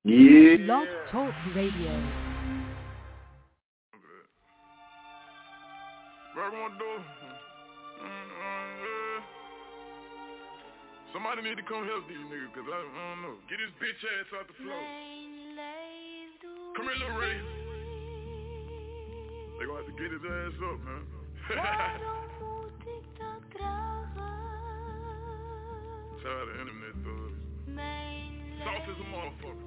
Yeah. Blog Talk Radio. Somebody need to come help these niggas, cause I don't know. Get his bitch ass out the floor. Come here, Lil Ray. They gonna have to get his ass up, man. Shout out to internet thugs. Sauce is a motherfucker.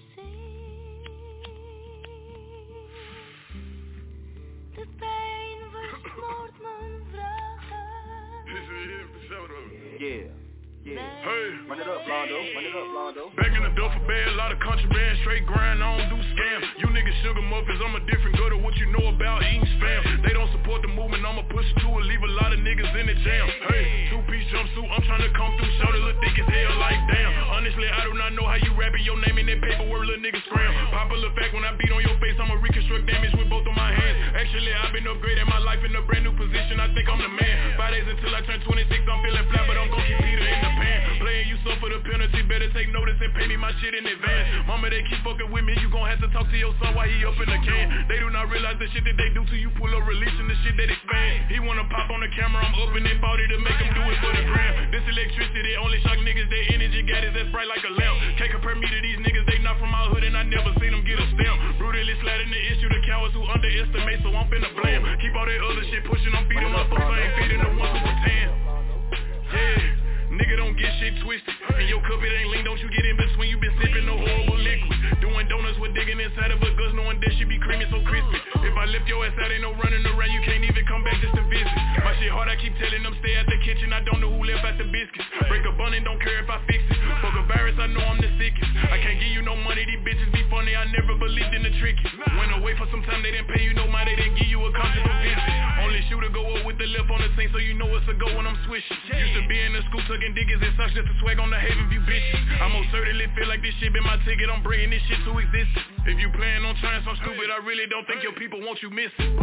De pijn versmoort mijn vragen. This is him for sure though. Yeah. Yeah. Hey. Run it up, Blondo. Run it up, Blondo. Back in the duffel bag, a lot of contraband, straight grind, I don't do scam. You niggas sugar muffins, I'm a different gutter. What you know about eating spam? They don't support the movement, I'ma push it to it, leave a lot of niggas in the jam. Hey, two-piece jumpsuit, I'm trying to come through, show the little dick as hell like damn. Honestly, I do not know how you rapping your name in that paperwork, little niggas scram. Popular fact, when I beat on your face, I'ma reconstruct damage with both of my hands. Actually, I've been upgrading my life in a brand new position, I think I'm the man. 5 days until I turn 26, I'm feeling flat, but I'm gon' keep Peter in the pan. Playing you suffer the penalty, better take notice and pay me my shit in advance. Mama, they keep fucking with me, you gon' have to talk to your son while he up in the can. They do not realize the shit that they do to you, pull up releasing the shit that expand. He wanna pop on the camera, I'm up in that body to make him do it for the gram. This electricity only shock niggas, their energy got is as bright like a lamp. Can't compare me to these niggas, they not from our hood and I never seen them get a stamp. Brutally sliding the issue to cowards who underestimate, so I'm finna blame. Keep all that other shit pushing, I'm feeding my folks, I ain't feeding the ones who pretend. Yeah. Nigga don't get shit twisted. In your cup it ain't lean, don't you get in between. You been sipping no horrible liquid. Doing donuts with digging inside of a gus, knowing that she be creamy so crispy. If I lift your ass out, ain't no running around. You can't even come back just to visit. My shit hard, I keep telling them stay at the kitchen. I don't know who left out the biscuits. Break a bun and don't care if I fix it. Fuck a virus, I know I'm the sickest. I can't give you no money, these bitches be funny. I never believed in the tricky. Went away for some time, they didn't pay you no mind. They didn't give you a comfortable visit. Only shooter go up with the left on the scene, so you know it's a go when I'm swishing. Used to be in the school tucking diggers and socks just to swag on the Haven View bitches. I most certainly feel like this shit been my ticket. I'm bringing this shit to existence. If you plan on trying some stupid, I really don't think your people want you missing.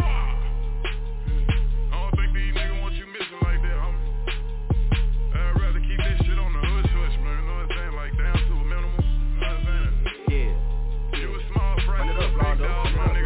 I don't think these niggas want you missing like that, homie. I'd rather keep this shit on the hush, man. You know what I'm saying? Like down to a minimum. You know what I'm saying? Yeah. You a small fry, big dog, my nigga.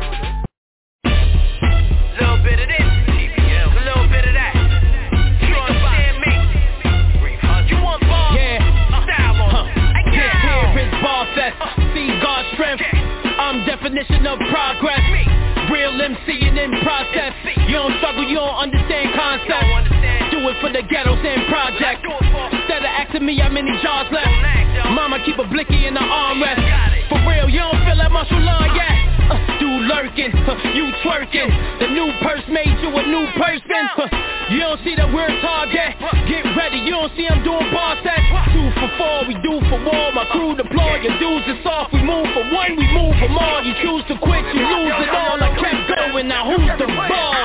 Little bit of this, a little bit of that. You understand me? You want ball? Yeah. Style on. This here is ball fest. See God's strength. I'm definition of progress. Real MC and in process. You don't struggle, you don't understand concepts. Do it for the ghettos and projects. Instead of asking me how many jars left, mama keep a blicky in the armrest. For real, you don't feel that muscle line yet. Dude lurking, you twerking. The new purse made you a new person. You don't see that we're a target. Get ready, you don't see I'm doing bar sets. 2 for 4, we do for war. My crew deploy, your dudes is soft. We move for one, we move for more. You choose to quit, you lose it all. I kept going, now who's the ball?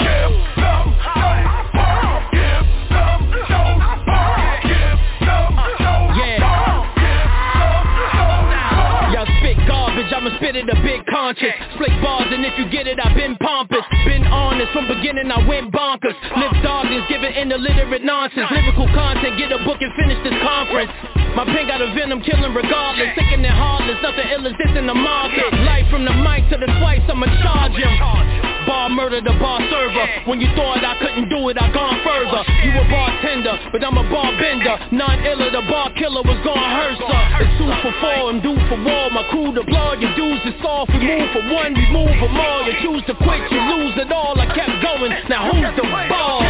I'ma spit it a bit conscious. Split bars and if you get it, I've been pompous. Been honest, from beginning I went bonkers. Live darkness, giving illiterate nonsense. Lyrical content, get a book and finish this conference. My pen got a venom killing regardless. Thinking it heartless, nothing ill is this in the market. Life from the mic to the slice, I'ma charge him. Bar murder, the bar server. When you thought I couldn't do it, I gone further. You a bartender, but I'm a bar bender. None iller, the bar killer was gonna hurt, sir. It's 2 for 4, I'm due for war. My crew deployed, your dudes is soft. We move for one, we move for more. You choose to quit, you lose it all. I kept going, now who's the ball?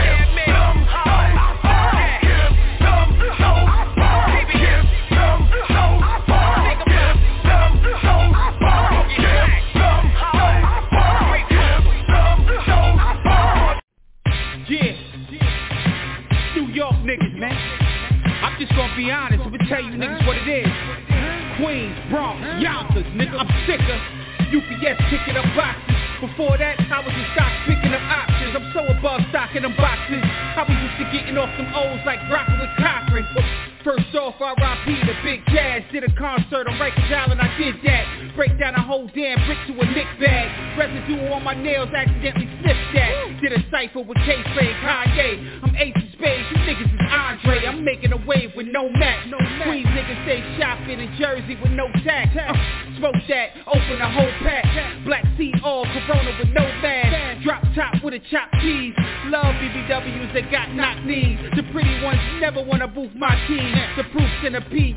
Niggas, man. I'm just gonna be honest, I'ma tell you niggas what it is. Queens, Bronx, Yonkers, nigga, I'm sicker. UPS picking up boxes. Before that, I was in stock picking up options. I'm so above stocking them boxes. I was used to getting off some O's like rockin' with Cochran. First off, R.I.P. the Big Jazz. Did a concert on Rikers Island, I did that. break down a whole damn brick to a Nick bag. Residue on my nails, accidentally sniffed that. Did a cypher with K-Fade, Kanye. I'm Ace of Spades, you niggas is Andre. I'm making a wave with no match. Queens niggas stay shopping in Jersey with no tax. Smoke that, open the whole pack. Black sea all, Corona with no mask. Drop top with a chopped cheese. Love BBWs that got knock knees. The pretty ones never wanna booth my keys. The proof's in a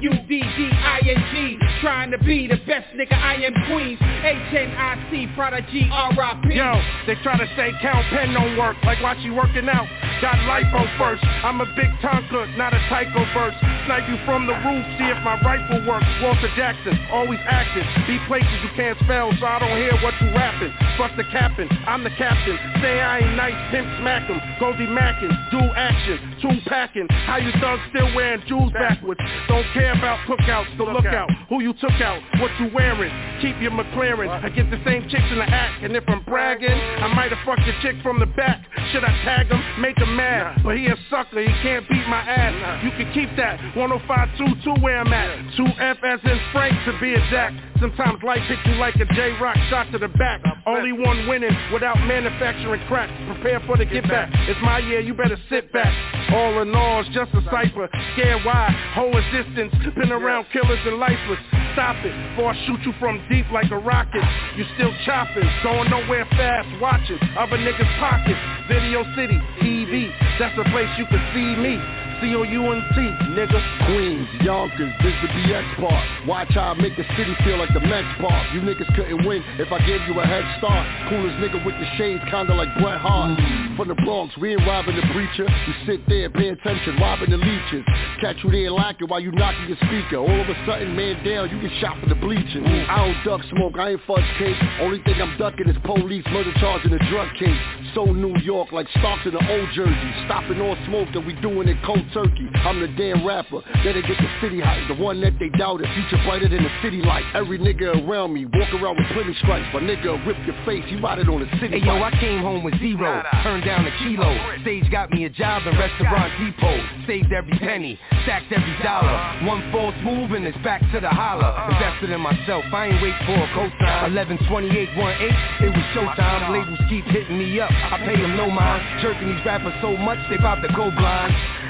P-U-D-D-I-N-G. Trying to be the best nigga, I am Queens. H-N-I-C, Prodigy, R-I-P. Yo, they try to say Count Pen don't work. Like why she working out? Got lipo first. I'm a big Tonka, not a Tycho verse. Snipe you from the roof, see if my rifle works. Walter Jackson, always active. Be places you can't spell, so I don't hear what you rapping. Fuck the captain, I'm the captain. Say I ain't nice, pimp smack him. Goldie Mackin, do action, two packing. How you thugs still wearing jewels backwards? Don't care about cookouts, so look out. Who you took out, what you wearing? Keep your McLaren. I get the same chicks in the act, and if I'm bragging, I might have fucked your chick from the back. Should I tag him? Make him mad. But he a sucker, he can't beat my ass. You can keep that. 10522 where I'm at. 2F as in Frank to be exact. Sometimes life hits you like a J-Rock shot to the back. Only one winning without manufacturing crack. Prepare for the get back. It's my year, you better sit back. All in all, it's just a cipher. Scared why? Whole existence. Been around killers and lifeless. Stop it, before I shoot you from deep like a rocket. You still chopping, going nowhere fast, watching other niggas' pockets. Video City, TV, that's the place you can see me. C-O-U-N-T, nigga. Queens, Yonkers, this the BX part. Watch how I make the city feel like the Mets part. You niggas couldn't win if I gave you a head start. Coolest nigga with the shades, kinda like Bret Hart. From the Bronx, we ain't robbing the preacher. You sit there, pay attention, robbing the leeches. Catch you there lacking while you knocking your speaker. All of a sudden, man down, you get shot for the bleaching. I don't duck smoke, I ain't fudge cake. Only thing I'm ducking is police murder charge in a drug case. So New York, like Starks in the old jersey. Stopping all smoke and we doing it cold turkey. I'm the damn rapper, then they get the city hype. The one that they doubted, future brighter than the city light. Every nigga around me, walk around with plenty stripes. My nigga rip your face, he riding on the city. Hey yo, I came home with zero, turned down a kilo. Stage got me a job in Restaurant Depot. Saved every penny, stacked every dollar. One false move and it's back to the holler. Invested in myself, I ain't wait for a co-sign. 112818, it was showtime. Labels keep hitting me up, I pay them no mind. Jerking these rappers so much, they about to go blind.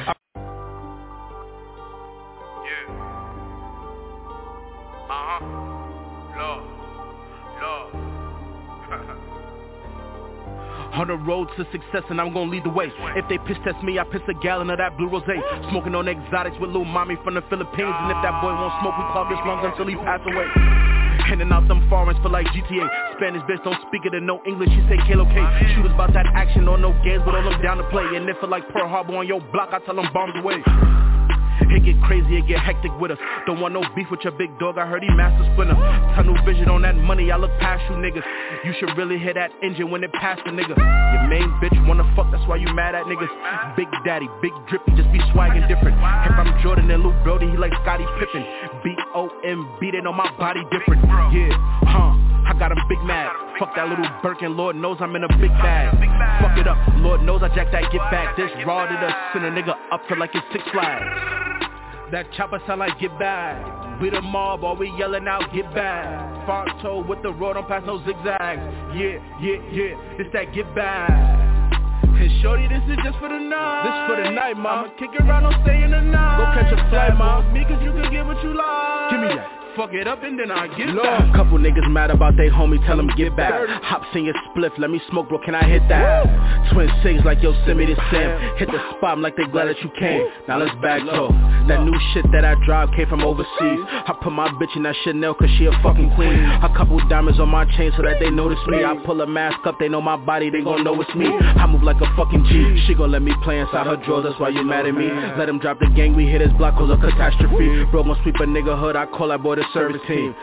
On the road to success and I'm gon' lead the way. If they piss test me, I piss a gallon of that blue rosé. Smoking on exotics with Lil Mommy from the Philippines. And if that boy won't smoke, we clog his lungs until he pass away. Handing out them foreigns for like GTA. Spanish bitch don't speak it in no English, she say Kalo K. Shooters about that action on no games, but all them down to play. And if it like Pearl Harbor on your block, I tell them bombs away. It get crazy, it get hectic with us. Don't want no beef with your big dog, I heard he master splinter. Tunnel vision on that money, I look past you niggas. You should really hear that engine when it pass the nigga. Your main bitch wanna fuck, that's why you mad at niggas. Big daddy, big drippy, just be swagging different. If I'm Jordan and Luke Brody, he like Scottie Pippen. B-O-M-B, they know my body different. Yeah, I got him big mad. Fuck that little Birkin, Lord knows I'm in a big bag. Fuck it up, Lord knows I jack that get back. This raw to the send a nigga up to like it's Six Flags. That chopper sound like get back. We the mob, all we yelling out get back. Fonto with the road, don't pass no zigzags. Yeah, this that get back. And shorty, this is just for the night. This for the night, ma. I'ma kick around, don't stay in the night. Go catch a flight, ma. Me cause you can get what you like. Give me that. Fuck it up and then I get back. Couple niggas mad about they homie, tell them get back. Hops in your spliff, let me smoke, bro, can I hit that? Twin sings like yo, send me this Sam. Hit the spot, I'm like they glad that you came. Now let's back talk. That new shit that I drive came from overseas. I put my bitch in that Chanel cause she a fucking queen. A couple diamonds on my chain so that they notice me. I pull a mask up, they know my body, they gon' know it's me. I move like a fucking G. She gon' let me play inside her drawers, that's why you mad at me. Let him drop the gang, we hit his block, cause a catastrophe. Bro gon' sweep a nigga hood, I call that boy the service team.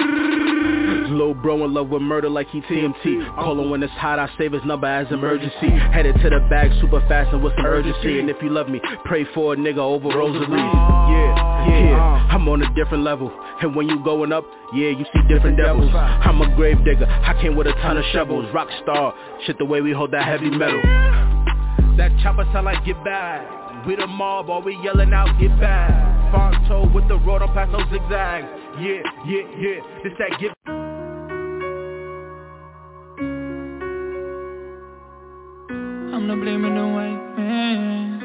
Lil bro in love with murder like he TMT. Call him when it's hot, I save his number as emergency. Headed to the bag super fast and with some urgency. And if you love me, pray for a nigga over rosaries. Yeah, I'm on a different level. And when you going up, yeah, you see different devils. I'm a grave digger, I came with a ton of shovels. Rock star, shit the way we hold that heavy metal. That chopper sound like get back. We the mob, all we yelling out get back. Fonto with the road, don't pass no zigzags. This that give. I'm not blaming the white man.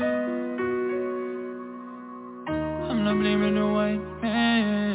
I'm not blaming the white man.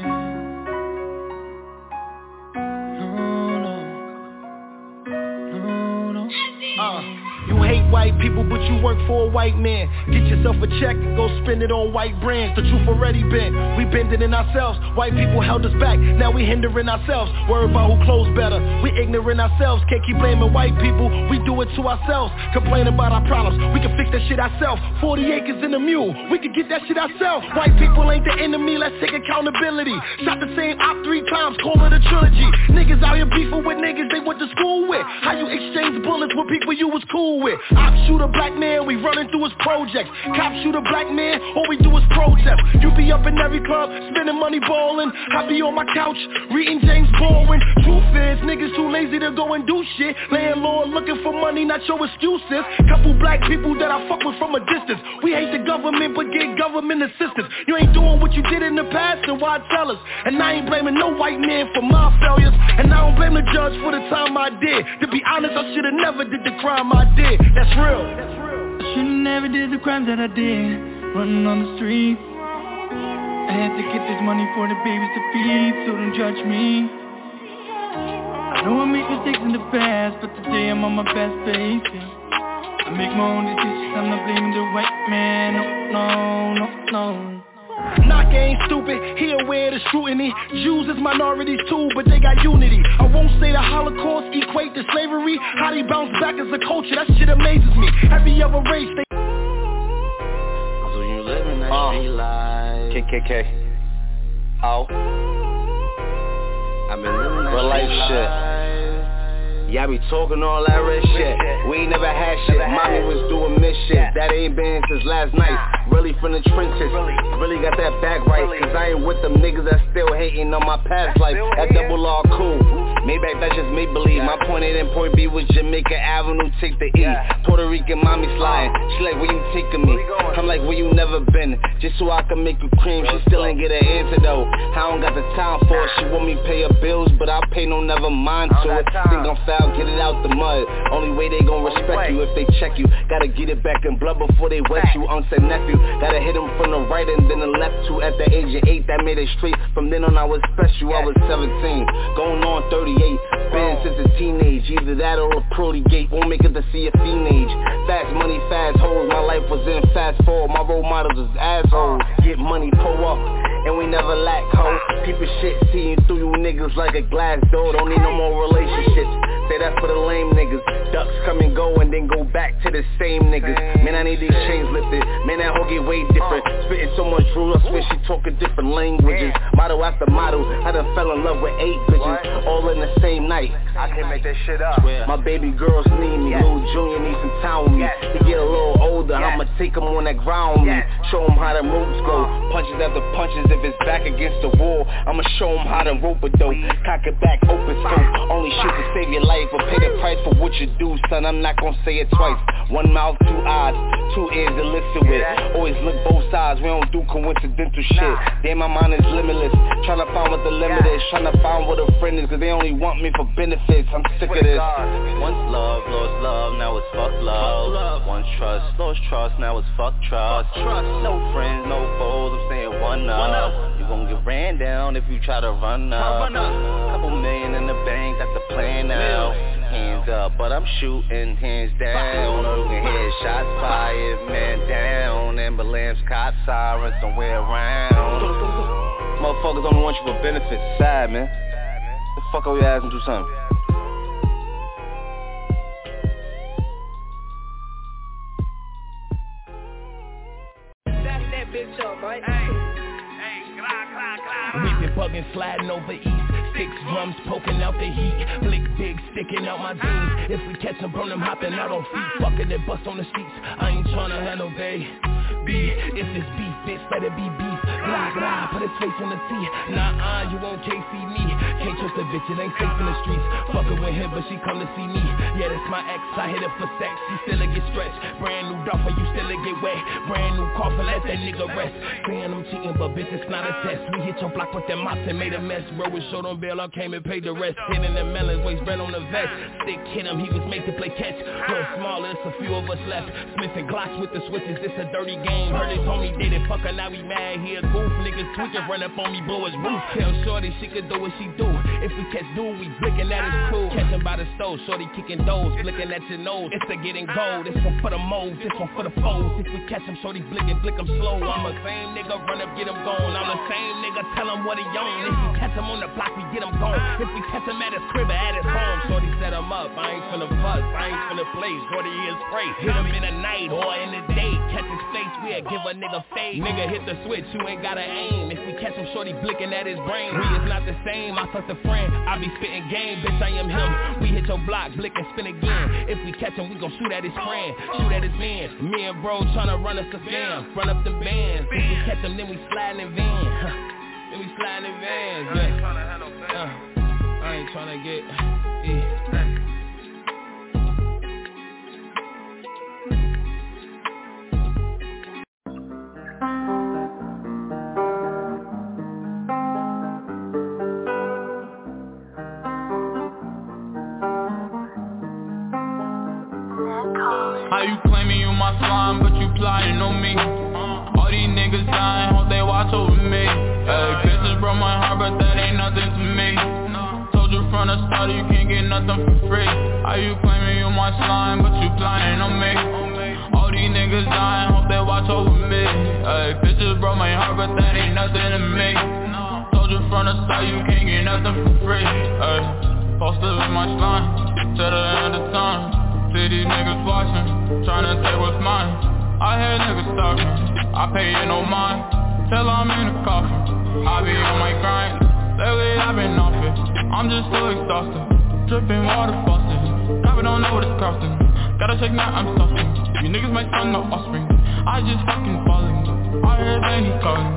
No. You hate white people, but you work for a white man. Get yourself a check and go spend it on white brands. The truth already been, we bending in ourselves. White people held us back, now we hindering ourselves. Worry about who clothes better, we ignorant ourselves. Can't keep blaming white people, we do it to ourselves. Complain about our problems, we can fix that shit ourselves. 40 acres in a mule, we can get that shit ourselves. White people ain't the enemy, let's take accountability. Shot the same op 3 times, call it a trilogy. Niggas out here beefing with niggas they went to school with. How you exchange bullets with people you was cool with? Op shoot a black man, we running through his projects. Cop shoot a black man, all we do is protest. You be up in every club, spending money ballin'. I be on my couch, reading James Baldwin. Truth is, niggas too lazy to go and do shit. Landlord looking for money, not your excuses. Couple black people that I fuck with from a distance. We hate the government, but get government assistance. You ain't doing what you did in the past, then why tell us? And I ain't blaming no white man for my failures. And I don't blame the judge for the time I did. To be honest, I should've never did the crime I did. That's real. I should've never did the crimes that I did. Running on the street. I had to get this money for the babies to feed, so don't judge me. I know I made mistakes in the past, but today I'm on my best behavior. I make my own decisions, I'm not blaming the white man. No. Knock ain't stupid, he aware of the scrutiny. Jews is minorities too, but they got unity. I won't say the Holocaust equate to slavery. How they bounce back as a culture, that shit amazes me. Every other race, they... So you living that street life. KKK. Oh. I've been living that real life shit. Yeah, I be talking all that red shit. We ain't never had shit. Mommy was doing misshit. That ain't been since last night. Really from the trenches. Really got that back right. Cause I ain't with them niggas that still hating on my past life. That double R cool. Maybe that's just make believe. My point A and point B was Jamaica Avenue, take the E. Puerto Rican mommy sliding. She like, where you taking me? I'm like, where you never been? Just so I can make you cream. She still ain't get an answer though. I don't got the time for it. She want me pay her bills, but I pay no never mind to it. Think I'm foul, get it out the mud. Only way they gon' respect you if they check you. Gotta get it back in blood before they wet you. Uncle said nephew, gotta hit him from the right and then the left too. At the age of 8, that made it straight. From then on I was special, I was 17. Going on 38. Been since a teenage, either that or a prody gate. Won't make it to see a teenage. Fast money, fast hoes, my life was in fast forward. My role models was assholes. Get money, pull up, and we never lack hoes. People shit, seeing through you niggas like a glass door. Don't need no more relationships. Say that's for the lame niggas. Ducks come and go and then go back to the same niggas. Man, I need these chains lifted. Man, that hoe get way different. Spitting so much rules, I swear she talking different languages. Motto after motto, I done fell in love with 8 bitches. All in the same night. I can't make that shit up. My baby girls need me. Lil Junior needs some time with me. He get a little older, I'ma take him on that ground with me. Show him how the moves go. Punches after punches, if it's back against the wall, I'ma show him how to rope it though. Cock it back, open scope. Only shoot to save your life, or pay the price for what you do, son. I'm not gonna say it twice. One mouth, 2 eyes, 2 ears to listen with. Always look both sides, we don't do coincidental shit. Damn, my mind is limitless. Tryna find what the limit is. Tryna find what a friend is, cause they only want me for benefits. I'm sick of this. Once love, lost love, now it's fuck love. Once trust, lost trust, now it's fuck trust. No friends, no foes, I'm saying one up. You gon' get ran down if you try to run up. Couple million in the bank, that's the plan now. Hands up, but I'm shooting hands down. You can hear shots fired, man down. Ambulance, cop sirens somewhere around. Motherfuckers only want you for benefits. Sad, man. The fuck are we asking to something? That's that bitch up, right? We've been bugging, sliding over east. 6 drums poking out the heat. Blick big, sticking out my jeans. If we catch them, burn them, hopping out on feet. Fucking it, bust on the streets. I ain't tryna have no baby. If it's beef, bitch, better be beef. Blah, blah, put his face on the T. Nah, you won't KC me. Can't trust a bitch, it ain't safe in the streets. Fuckin' with him, but she come to see me. Yeah, that's my ex, I hit her for sex. She still get stretched. Brand new dolphin, you still get wet. Brand new coffin, let that nigga rest. Saying I'm cheating, but bitch, it's not a test. We hit your block with them mops and made a mess. Bro, we showed on bail, I came and paid the rest. Hitting the melons, waist bread on the vest. Stick hit him, he was made to play catch. Real smaller, it's a few of us left. Smith and Glocks with the switches, it's a dirty game. Heard his homie did it, fucker, now we mad. He a goof, niggas tweaking, run up on me, blow his roof. Tell shorty she could do what she do. If we catch dude, we blicking at his crew. Catch him by the stove, shorty kicking doors, flicking at your nose. It's the getting gold, this one for the moles, this one for the foes. If we catch him, shorty blicking, blick him slow. I'm the same nigga, run up, get him gone. I'm the same nigga, tell him what he on. If we catch him on the block, we get him gone. If we catch him at his crib or at his home, shorty set him up. I ain't finna fuss, I ain't finna play. Shorty is spray, hit him in the night or in the day. Catch his face, we'll give a nigga fade. Nigga hit the switch, you ain't gotta aim. If we catch him, shorty blicking at his brain. We is not the same, I fucked a friend. I be spitting game, bitch, I am him. We hit your block, blick and spin again. If we catch him, we gon' shoot at his friend, shoot at his man. Me and bro tryna run us a scam, run up the bands. If we catch him, then we sliding in vans. Then we sliding in vans, yeah. I ain't tryna get, How you claiming you my slime, but you plotting on me? All these niggas dying, hope they watch over me. Hey, bitches broke my heart, but that ain't nothing to me. Told you from the start you can't get nothing for free. How you claiming you my slime, but you plotting on me? All these niggas dying, hope they watch over me. Hey, bitches broke my heart, but that ain't nothing to me. Told you from the start you can't get nothing for free. Hey, posted with my slime, till the end of time. See these niggas watching, tryna take what's mine. I hear niggas talking, I pay you no mind. Till I'm in the coffin, I be on my grind. Lately I've been off it, I'm just so exhausted. Dripping water faucet, probably don't know what it's costing. Gotta check now, I'm suffering. You niggas might son no offspring. I just fucking falling, I hear Danny calling.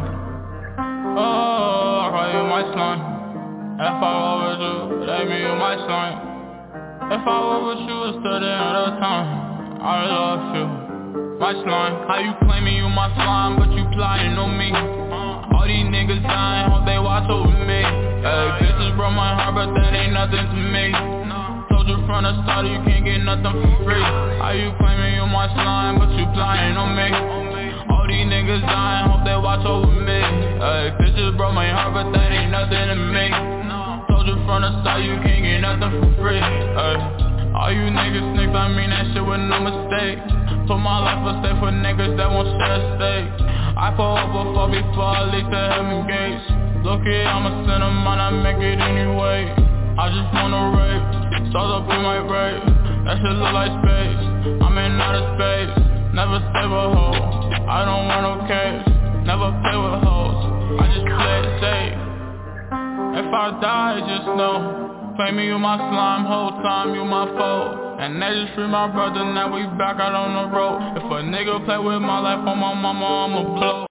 Oh, I call you my slime. If I roll with you, that mean you my slime. If I were with you, it's to the end of time. I love you, my slime. How you claiming you my slime, but you plotting on me? All these niggas dying, hope they watch over me. Hey, bitches broke my heart, but that ain't nothing to me. Told you from the start you can't get nothing for free. How you claiming you my slime, but you plotting on me? All these niggas dying, hope they watch over me. Hey, bitches broke my heart, but that ain't nothing to me. From the start you can't get nothing for free. All you niggas snakes, I mean that shit with no mistake. Put my life a stake for niggas that won't share a stake. I pull up before I leave the heaven gates. Look it, I'm a sinner, man, I make it anyway. I just wanna rape, stars up in my rape. That shit look like space, I'm in outer space. Never save a hoe, I don't want no cash. Never play with hoes, I just play it safe. If I die, just know, claiming you my slime, whole time you my foe. And they just free my brother, now we back out on the road. If a nigga play with my life on my mama, I'ma blow.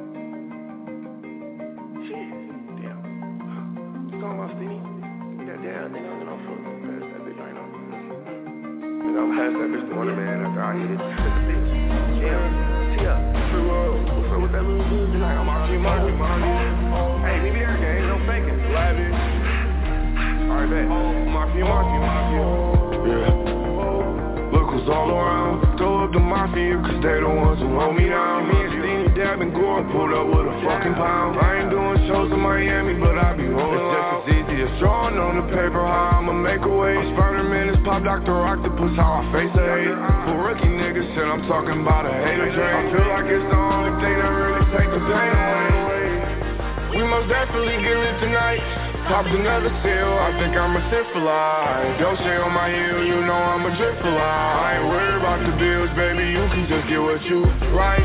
Shit, damn. What's going on, Stevie? Yeah, damn, nigga, I'm gonna pass that bitch right now. Nigga, I'm pass that bitch to one man after I hit it. Yeah, Tia, what's up with that little dude tonight? I'm off your money. Hey, maybe every game, no faking. Live it. Alright, bet. Mafia. Yeah. Look who's all around. Throw up the mafia, cause they the ones who hold me down. Me and Steenie dabbing Gore, pulled up with a fucking pound. I ain't doing shows in Miami, but I be rolling loud. It's just as easy as drawing on the paper, how I'ma make a way. Spider-Man is Pop Dr. Octopus, how I face the hate. For rookie niggas, shit, I'm talking about a hater train. I feel like it's the only thing that really take the pain away. We most definitely get it tonight. Popped another seal, I think I'm a sip for life. Don't stay on my heel, you know I'm a drip for life. I ain't worried about the bills, baby, you can just get what you like.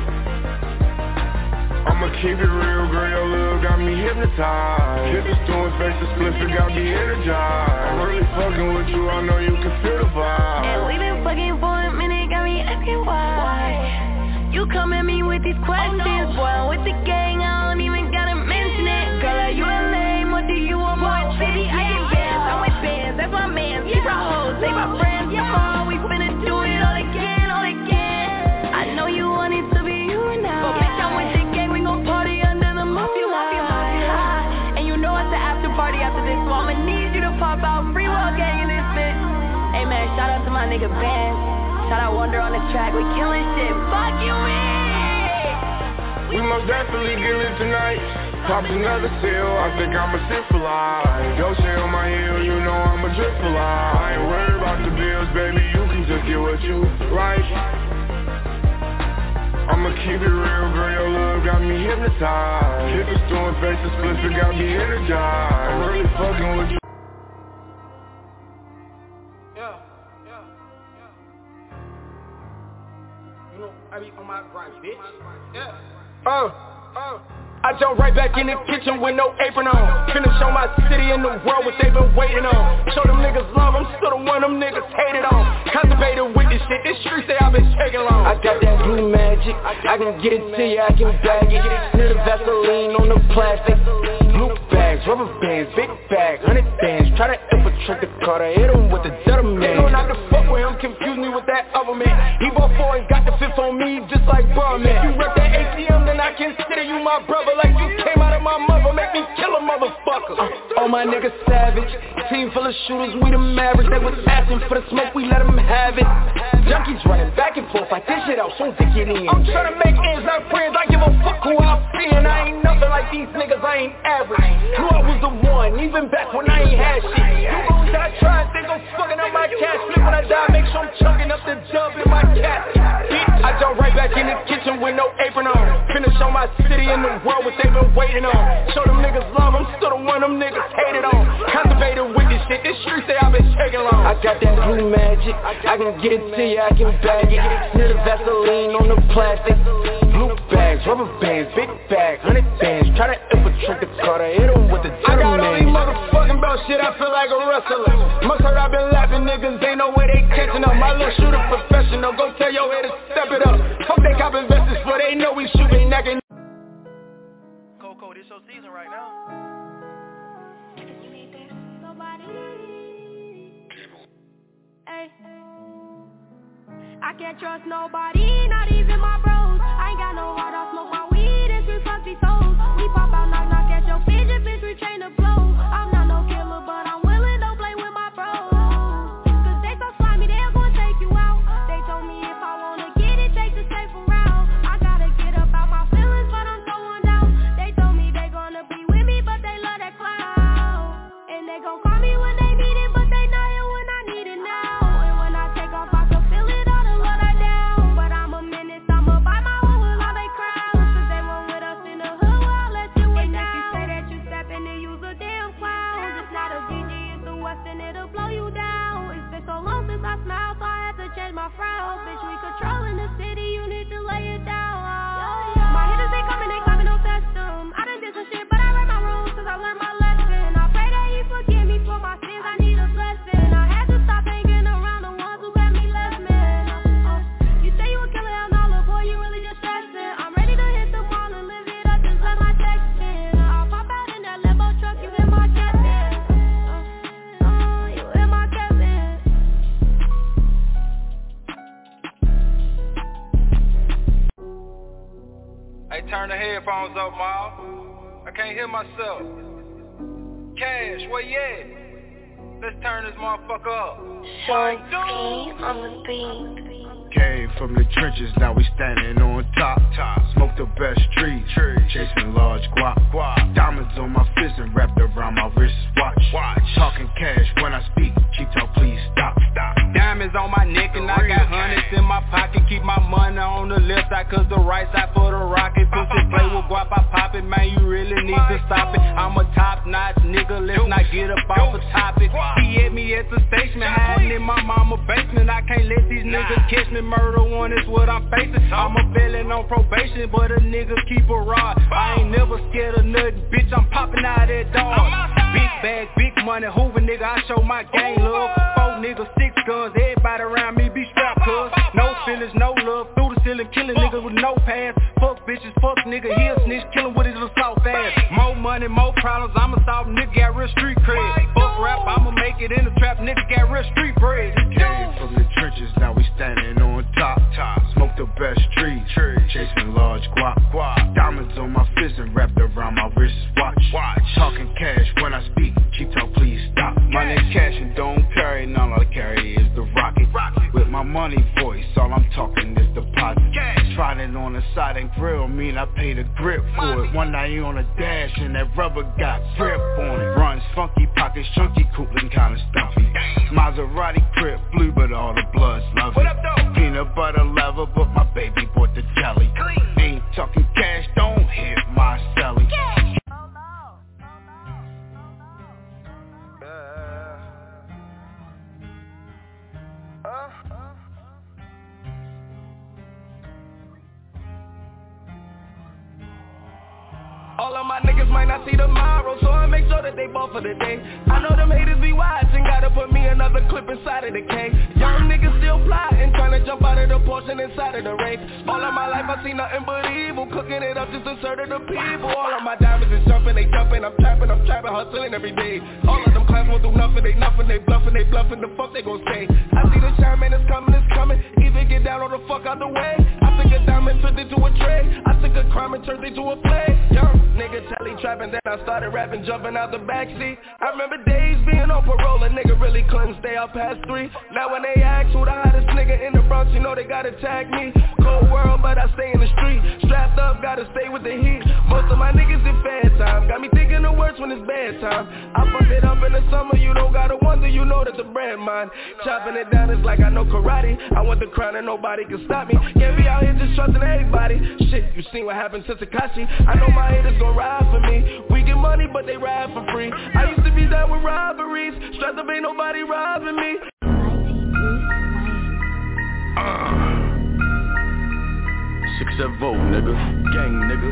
I'ma keep it real, girl, your love got me hypnotized. Hit the stool and face the split, it got me energized. I'm really fucking with you, I know you can feel the vibe. And we been fucking for a minute, got me asking why. You you come at me with these questions? Boy, I'm with the gang, I don't even gotta mention it. Girl, are you a lame, or do you want more attention? I get bands, I'm with bands, that's my man. Keep our hoes, save my friends, come on, we finna do it all again, all again. I know you want it to be you and I, but bitch, I'm with the gang, we gon' party under the moonlight. And you know it's the after party after this, so I'ma need you to pop out, free walk gang in this bitch. Hey man, shout out to my nigga Band. Shout out Wonder on the track, we killing shit. Fuck you, man. We most definitely get it tonight. Popped another seal, I think I'ma sit for life. Yo, shit on my heel, you know I'ma drip for life. I ain't worried about the bills, baby, you can just get what you like. I'ma keep it real, girl, your love got me hypnotized. Hit the store and face the splits, it got me energized. I'm really fucking with you. I be on my grind, bitch. I jump right back in the kitchen with no apron on. Finna show my city and the world what they been waiting on. Show them niggas love, I'm still the one them niggas hated on. Constipated with this shit, this street say I've been shaking long. I got that blue magic, I can get it to you, I can bag it. Near the Vaseline on the plastic. Blue bags, rubber bands, big bag, 100 bands. Try to infiltrate the car, to hit him with the gentleman. They know not to fuck with him, confuse me with that other man. He bought 4 and got the 5th on me, just like Barman. If you rep that ATM, then I consider you my brother. Like you came out of my mother, make me kill a motherfucker. All my niggas savage, team full of shooters, we the Mavericks. They was asking for the smoke, we let them have it. Junkies running back and forth like this shit out, soon to get in. I'm tryna make ends, not friends, I give a fuck who I'm seeing. I ain't nothing like these niggas, I ain't average. Knew I was the one, even back when I ain't had shit. You gon' die trying, think I'm fucking up my cash. Flip when I die, make sure I'm chugging up the dub in my cat. I jump right back in the kitchen with no apron on. Finna show my city and the world what they been waiting on. Show them niggas love, I'm still the one them niggas hated on. Constipated with this shit, this street say I've been shaking long. I got that blue magic, I can get it to you, I can bag it. Near the Vaseline on the plastic. Blue bags, rubber bands, big bag, 100 bands. Try to infiltrate the car, to hit him with the gentleman. I got all these motherfucking belt shit, I feel like a wrestler. Most heard I've been laughing, niggas ain't know where they catching up. My little shooter professional, go tell your head to step it up. Fuck they cop investors, for they know we shooting necking. Coco, this your season right now. Hey. I can't trust nobody, not even my bros. I ain't got no heart, I smoke my weed and we fuck these hoes. We pop out, knock, knock at your fidget, bitch, we train to blow. I'm not no killer, but I'm willing, don't play with my bros. Cause they so slimy, they're gonna take you out. They told me if I wanna get it, take the safe route. I gotta get up out my feelings, but I'm so on down. They told me they gonna be with me, but they love that cloud. And they gon' call me when they need it, but they not here when I need it now. And when I take off, I can feel it all the love I down. But I'm a menace, I'ma buy my own will all they crowd. Cause they won't with us in the hood, well, I'll let you in now. And if you say that you steppin', then you's a damn clown. It's not a GG, it's the West and it'll blow you down. It's been so long since I smiled, so I had to change my frown. Bitch, we controlling the city, you need to lay it down. My hitters, they coming, they clapping, don't test them. I done did some shit, but I read my rules, cause I learned my lesson. I pray that he forgive me for my sins, I need a blessing. I had to stop hanging around the ones who got me less, man. You say you a killer, hell no, little boy, you really just stressing. I'm ready to hit the mall and live it up, just let my text in. I'll pop out in that limo truck, you in my cabin. You in my cabin. Hey, turn the headphones up, Ma. I can't hear myself. Cash, where you at? Let's turn this motherfucker up. Sean P on the beat. Came from the trenches, now we standing on top. Smoke the best tree, chasing large guap. Diamonds on my fist and wrapped around my wrist watch. Talking cash when I speak, Chief Talk please stop. Diamonds on my neck and I got hundreds in my pocket. Keep my money on the left side cause the right side for the rocket. Pussy play with guap, I pop it, man, you really need to stop it. I'm a top notch nigga, let's not get up off the topic. He hit me at the station, hiding in my mama basement. I can't let these niggas catch me, murder one is what I'm facing. I'm a felon on probation, but a nigga keep a rod. I ain't never scared of nothing, bitch, I'm popping out that dog. Big bag, big money, Hoover nigga, I show my gang love. 4 niggas, 6 guns, everybody around me be strapped cuz. No no feelings, no love. Through the ceiling, killing niggas with no past. Fuck bitches, fuck nigga, he a snitch, killing with his little soft ass. More money, more problems, I'm a soft nigga, got real street cred. Fuck rap, I'ma make it in the trap, nigga got real street bread. Came from the trenches, now we standing on top. Smoke the best tree, chasing large guap. Diamonds on my fist and wrapped around my wrist watch. Talking cash when I speak, Chief Talk please stop. My name cash and don't carry, none all I carry is the rocket. With my money voice, all I'm talking is deposit. Tried it on the side and grill, mean I paid a grip for it. One night on a dash and that rubber got grip on it. Runs funky, pockets chunky, coolin' kinda stumpy. Maserati crib, blue but all the bloods love it. Peanut butter leather, but my baby bought the jelly. Ain't talking cash, don't hit my celly. All of my niggas might not see tomorrow, so I make sure that they ball for the day. I know them haters be watching, gotta put me another clip inside of the K. Young niggas still plotting, trying to jump out of the portion inside of the race. All of my life I seen nothing but evil, cooking it up just to serve to the people. All of my diamonds is jumping, they jumping, I'm trapping, hustling every day. All of them clowns won't do nothing, they bluffing, the fuck they gon' say. I see the shine, man, it's coming, even get down on the fuck out the way. I took a diamond, turned into a trade, I took a crime and turned into a play. Young nigga telly trapping, then I started rapping, jumping out the backseat. I remember days being on parole, a nigga really couldn't stay out past 3. Now when they ask who the hottest nigga in the Bronx, you know they gotta tag me. Cold world, but I stay in the street. Strapped up, gotta stay with the heat. Most of my niggas in fair time, got me thinking the worst when it's bad time. I fucked it up in the summer, you don't gotta wonder, you know that the brand mine. Chopping it down is like I know karate. I want the crown and nobody can stop me. Can't be out here just trusting everybody. Shit, you seen what happened to Tekashi. I know my haters gon' ride for me. We get money, but they ride for free. I used to be down with robberies. Strapped up, ain't nobody robbing me. 6-7 nigga, gang nigga,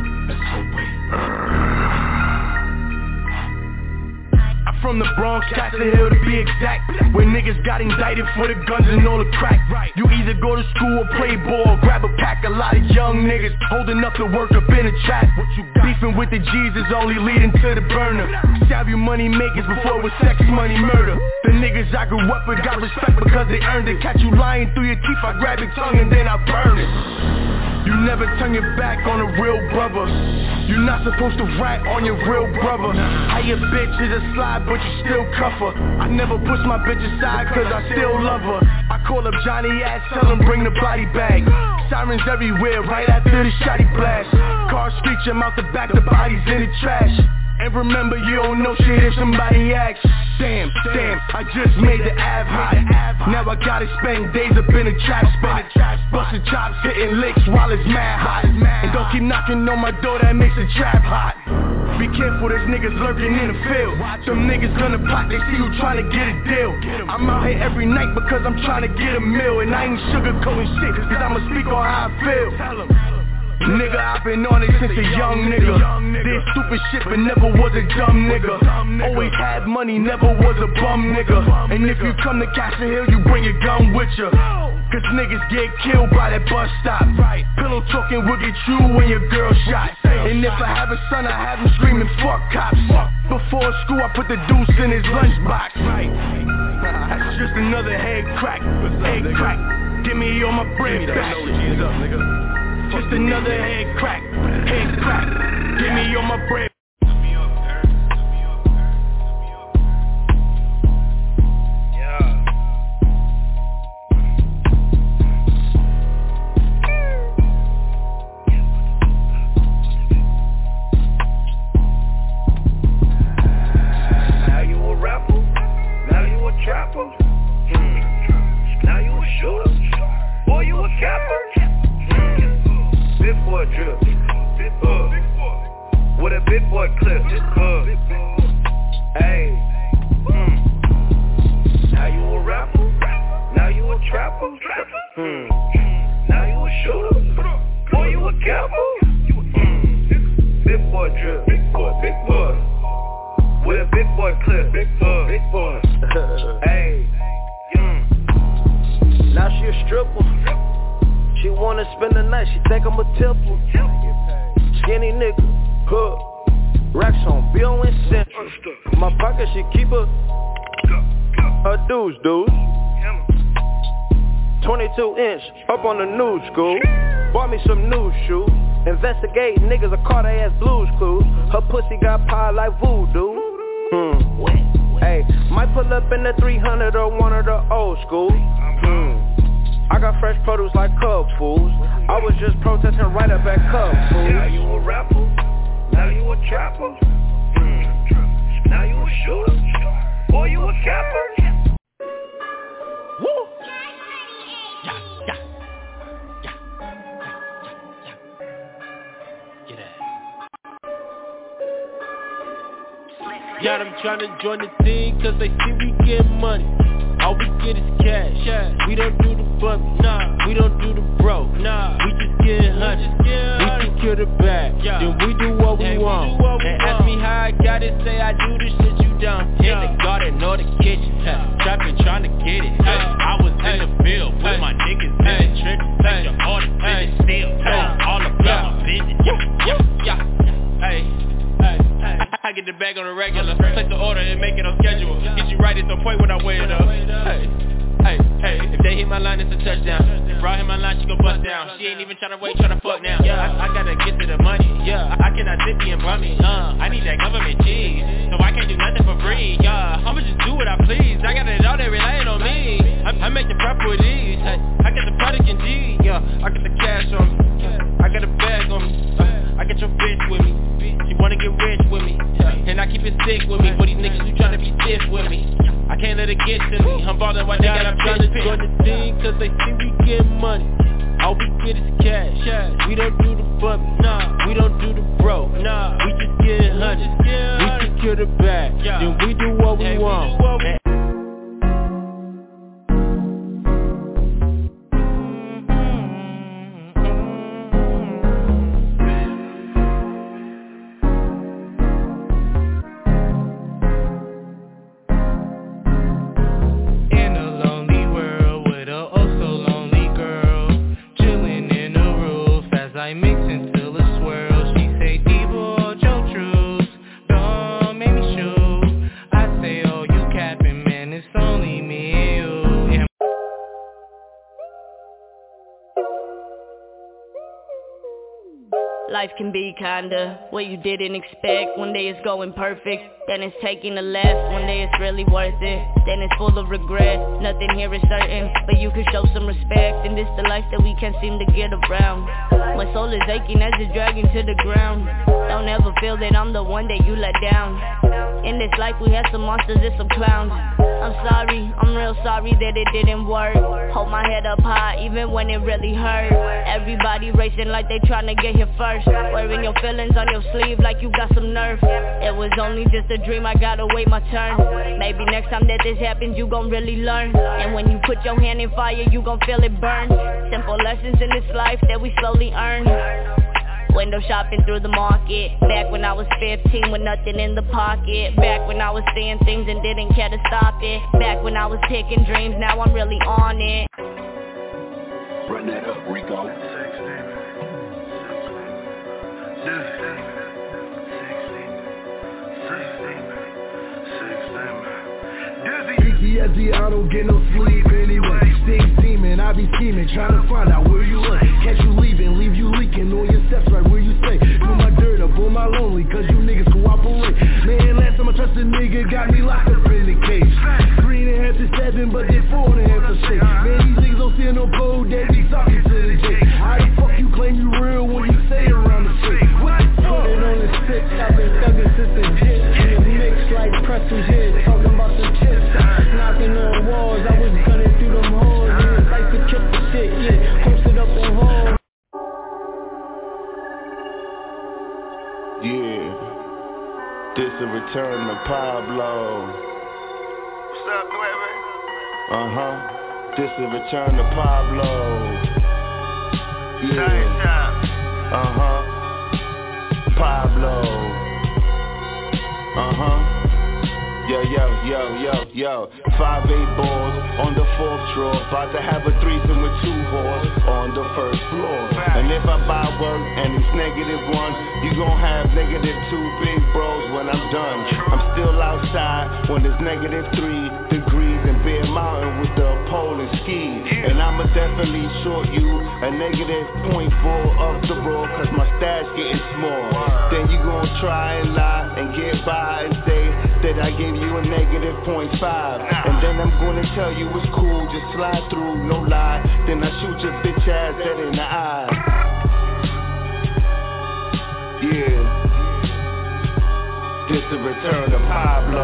I'm from the Bronx, Castle Hill to be exact, where niggas got indicted for the guns and all the crack. You either go to school or play ball, grab a pack. A lot of young niggas holding up the work up in the trap. Beefing with the G's is only leading to the burner. Savvy money makers before it was sex, money, murder. The niggas I grew up with got respect because they earned it. Catch you lying through your teeth, I grab your tongue and then I burn it. You never turn your back on a real brother. You're not supposed to rat on your real brother. How your bitch is a slide but you still cuff her. I never push my bitch aside cause I still love her. I call up Johnny Ass, tell him bring the body bag. Sirens everywhere right after the shotty blast. Cars screech them out the back, the body's in the trash. And remember you don't know shit if somebody asks. Damn, I just made the Ave hot. Now I gotta spend days up in a trap spot. Bustin' chops, hitting licks while it's mad hot. And don't keep knocking on my door, that makes the trap hot. Be careful, there's niggas lurking in the field. Some niggas gonna pop, they see you trying to get a deal. I'm out here every night because I'm trying to get a meal. And I ain't sugarcoating shit, cause I'ma speak on how I feel. Nigga, I've been on it since a young nigga. Did stupid shit but never was a dumb nigga. Always had money, never was a bum nigga. And if you come to Castle Hill, you bring your gun with ya. Cause niggas get killed by that bus stop. Pillow talking will get you when your girl shot. And if I have a son, I have him screaming fuck cops. Before school, I put the deuce in his lunchbox. That's just another head crack. Head crack. Give me all my bread back. Just another head crack, give me all my bread. Now you a rapper, now you a trapper, now you a shooter, boy you a capper. Big boy drip, big boy, with a big boy clip, hey, now you a rapper, now you a trapper, now you a shooter, boy you a capper, big boy drip, big boy, with a big boy clip, big boy, hey, now she a stripper. She wanna spend the night, she think I'm a tipper. Skinny nigga, hood, racks on, Bill and Central. My pocket, she keep her dudes. 22 inch, up on the new school. Bought me some new shoes. Investigate niggas, I caught her ass Blues Clues. Her pussy got power like voodoo. Hey, might pull up in the 300 or one of the old school. I got fresh produce like Cub Fools. I was just protesting right up at Cub Fools. Now you a rapper, now you a trapper. Now you a shooter, boy you a capper. Woo! Yeah, them tryna join the team cause they see we get money. All we get is cash. We don't do the bump, nah. We don't do the broke, nah. We just get honey. We secure the bag, then we do what we want. And ask me how I got it, say I do the shit you don't. In the garden or the kitchen, trapping tryna get it. I was in the field with my niggas in the trenches. Take your order, finish still. All about my business. Hey. I get the bag on the regular. Place the order and make it on schedule. Get you right at the point when I weigh it up. Hey, if they hit my line, it's a touchdown. If Bra hit my line, she gon' bust down. She ain't even tryna wait, tryna fuck now. I gotta get to the money. I cannot sit and bummy. I need that government cheese, so I can't do nothing for free. I'ma just do what I please. I got it all, they relying on me. I make the proper with ease. I got the product in G. I got the cash on me. I got a bag on me. I got your bitch with me. She wanna get rich with me, and I keep it sick with me. For these niggas who tryna be stiff with me, I can't let it get to me. I'm ballin' while they got a tryna join the team cause they see we get money. All we get is cash. We don't do the bump, nah. We don't do the broke, nah. We just get honey. We secure the bag, then we do what we want. Life can be kinda what you didn't expect. One day it's going perfect, then it's taking a left. One day it's really worth it, then it's full of regret. Nothing here is certain, but you can show some respect. And this the life that we can't seem to get around. My soul is aching as it's dragging to the ground. Don't ever feel that I'm the one that you let down. In this life we have some monsters and some clowns. I'm sorry, I'm real sorry that it didn't work. Hold my head up high even when it really hurt. Everybody racing like they tryna get here first. Wearing your feelings on your sleeve like you got some nerve. It was only just a dream, I gotta wait my turn. Maybe next time that this happens you gon' really learn. And when you put your hand in fire you gon' feel it burn. Simple lessons in this life that we slowly earn. Window shopping through the market. Back when I was 15 with nothing in the pocket. Back when I was seeing things and didn't care to stop it. Back when I was picking dreams, now I'm really on it. Run that up, Rico. PTSD, I don't get no sleep anyway. Things seeming, I be scheming, trying to find out where you at. Catch you leaving, leave you leaking on your steps right where you stay. Do my dirt up on my lonely, cause you niggas cooperate. Man, last time I trusted a nigga got me locked up in the cage. 3.5 to 7, but then 4.5 to 6. Man, these niggas don't see no code, they be talking to the J. How the fuck you claim you real when you stay around the shit? What the fuck? Put it on the stick, I've been thugging since the hit. In the mix like Preston's hit, talking about some chips. Knocking on walls, I was gunning through them holes. Yeah, like the triple shit, yeah, posted up on home. Yeah, this a return to Pablo. What's up, baby? This a return to Pablo. Yeah. Pablo. Yo, 5'8" balls on the 4th drawer. About to have a threesome with 2 whores on the 1st floor. And if I buy work and it's -1, you gon' have -2 big bros when I'm done. I'm still outside when it's -3 degrees in Bear Mountain with the pole and ski. And I'ma definitely short you a -0.4 of the raw, cause my stash getting small. Then you gon' try and lie and get by and say that I gave you a -0.5. And then I'm gonna tell you it's cool, just slide through, no lie. Then I shoot your bitch ass dead in the eye. Yeah, this the return of Pablo.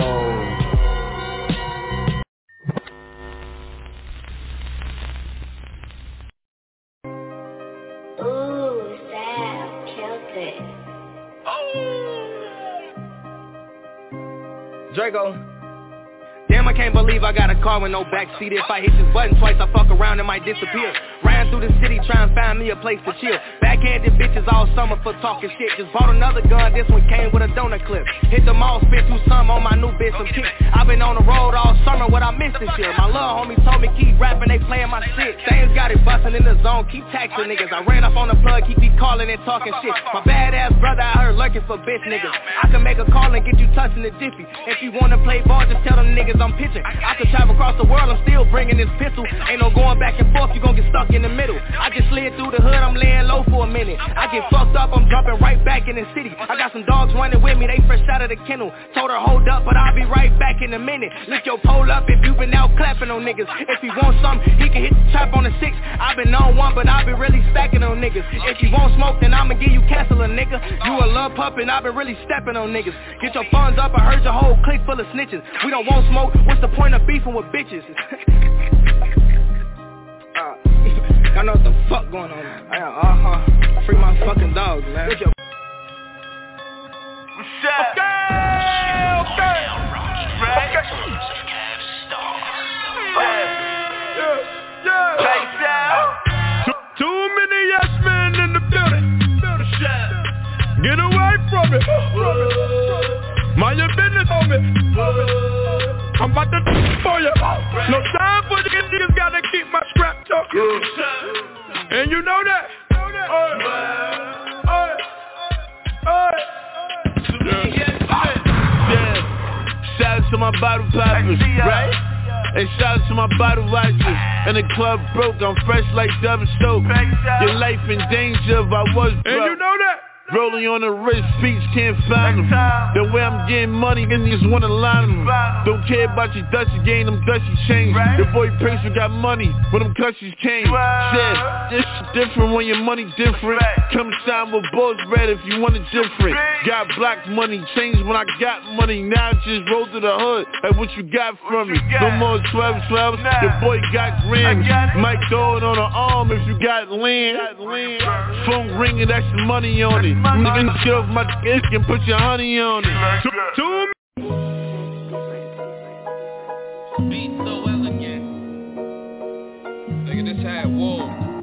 Draco. Damn, I can't believe I got a car with no backseat. If I hit this button twice, I fuck around and might disappear. Ran through the city trying to find me a place to chill. Backhanded bitches all summer for talking shit. Just bought another gun, this one came with a donut clip. Hit the mall, spent 2 summers on my new bitch some kicks. I've been on the road all summer, what I missed this year. My little homie told me keep rapping, they playing my shit. Things got it bustin' in the zone, keep taxing niggas. I ran up on the plug, keep calling and talking shit. My badass brother out here lurking for bitch niggas. I can make a call and get you touching the jiffy. If you wanna play ball, just tell them niggas I'm pitching. I could travel across the world, I'm still bringing this pistol. Ain't no going back and forth, you gon' get stuck in the middle. I just slid through the hood, I'm laying low for a minute. I get fucked up, I'm jumping right back in the city. I got some dogs running with me, they fresh out of the kennel. Told her hold up, but I'll be right back in a minute. Lift your pole up if you been out clapping on niggas. If he want some, he can hit the trap on the 6. I been on 1, but I been really stacking on niggas. If you want smoke, then I'ma give you castle a nigga. You a love pup and I been really stepping on niggas. Get your funds up, I heard your whole clique full of snitches. We don't want smoke, what's the point of beefing with bitches? I know what the fuck going on. Free my fucking dogs, man. With your Too many yes men in the building. Get away from it. Mind your business on me. I'm about to for you. No time for these niggas, gotta keep my scrap talking. And you know that. Yeah. Shout out to my bottle poppers, right? And shout out to my bottle watchers. And the club broke, I'm fresh like double soap. Your life in danger if I was broke. And you know that. Rolling on the wrist, speech can't find them. The way I'm getting money, niggas wanna line them. Don't care about your dusty game, them dusty chains. The boy Prince got money, but them clutches came. Shit, this shit different when your money different. Come sign with Bulls Red if you want it different. Got black money, changed when I got money. Now just roll to the hood, like what you got from me. No more 12-12s, your boy got grams. Might throw it on the arm if you got land. Phone ringing, that's the money on it. Nigga, get off my dick and put your honey on it. Beat so elegant. Nigga, this had wool.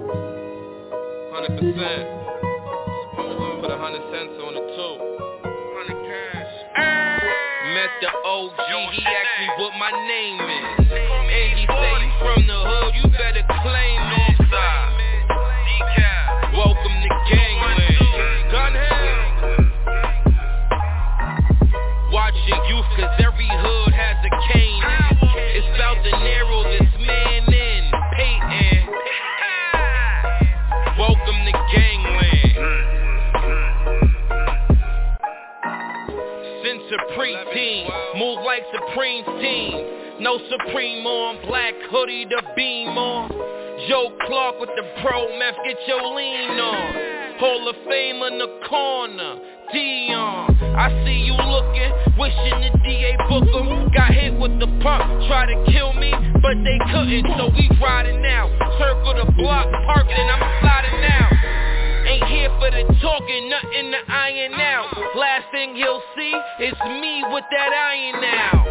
100%. Put 100 cents on it too. 100 cash. Met the OG, he asked me what my name is. And he say you from the hood, you better claim it. Welcome to Gangland. Watch your youth, cause every hood has a cane. It's about to narrow this man in. Peyton. Welcome to Gangland. Since a preteen, move like Supreme team. No Supreme on, black hoodie to beam on. Joe Clark with the pro meth, get your lean on. Hall of Fame in the corner, Dion. I see you looking, wishing the DA book 'em. Got hit with the pump, try to kill me, but they couldn't, so we riding out. Circle the block, parking, I'm sliding out. Ain't here for the talking, nothing to iron out. Last thing you'll see is me with that iron out.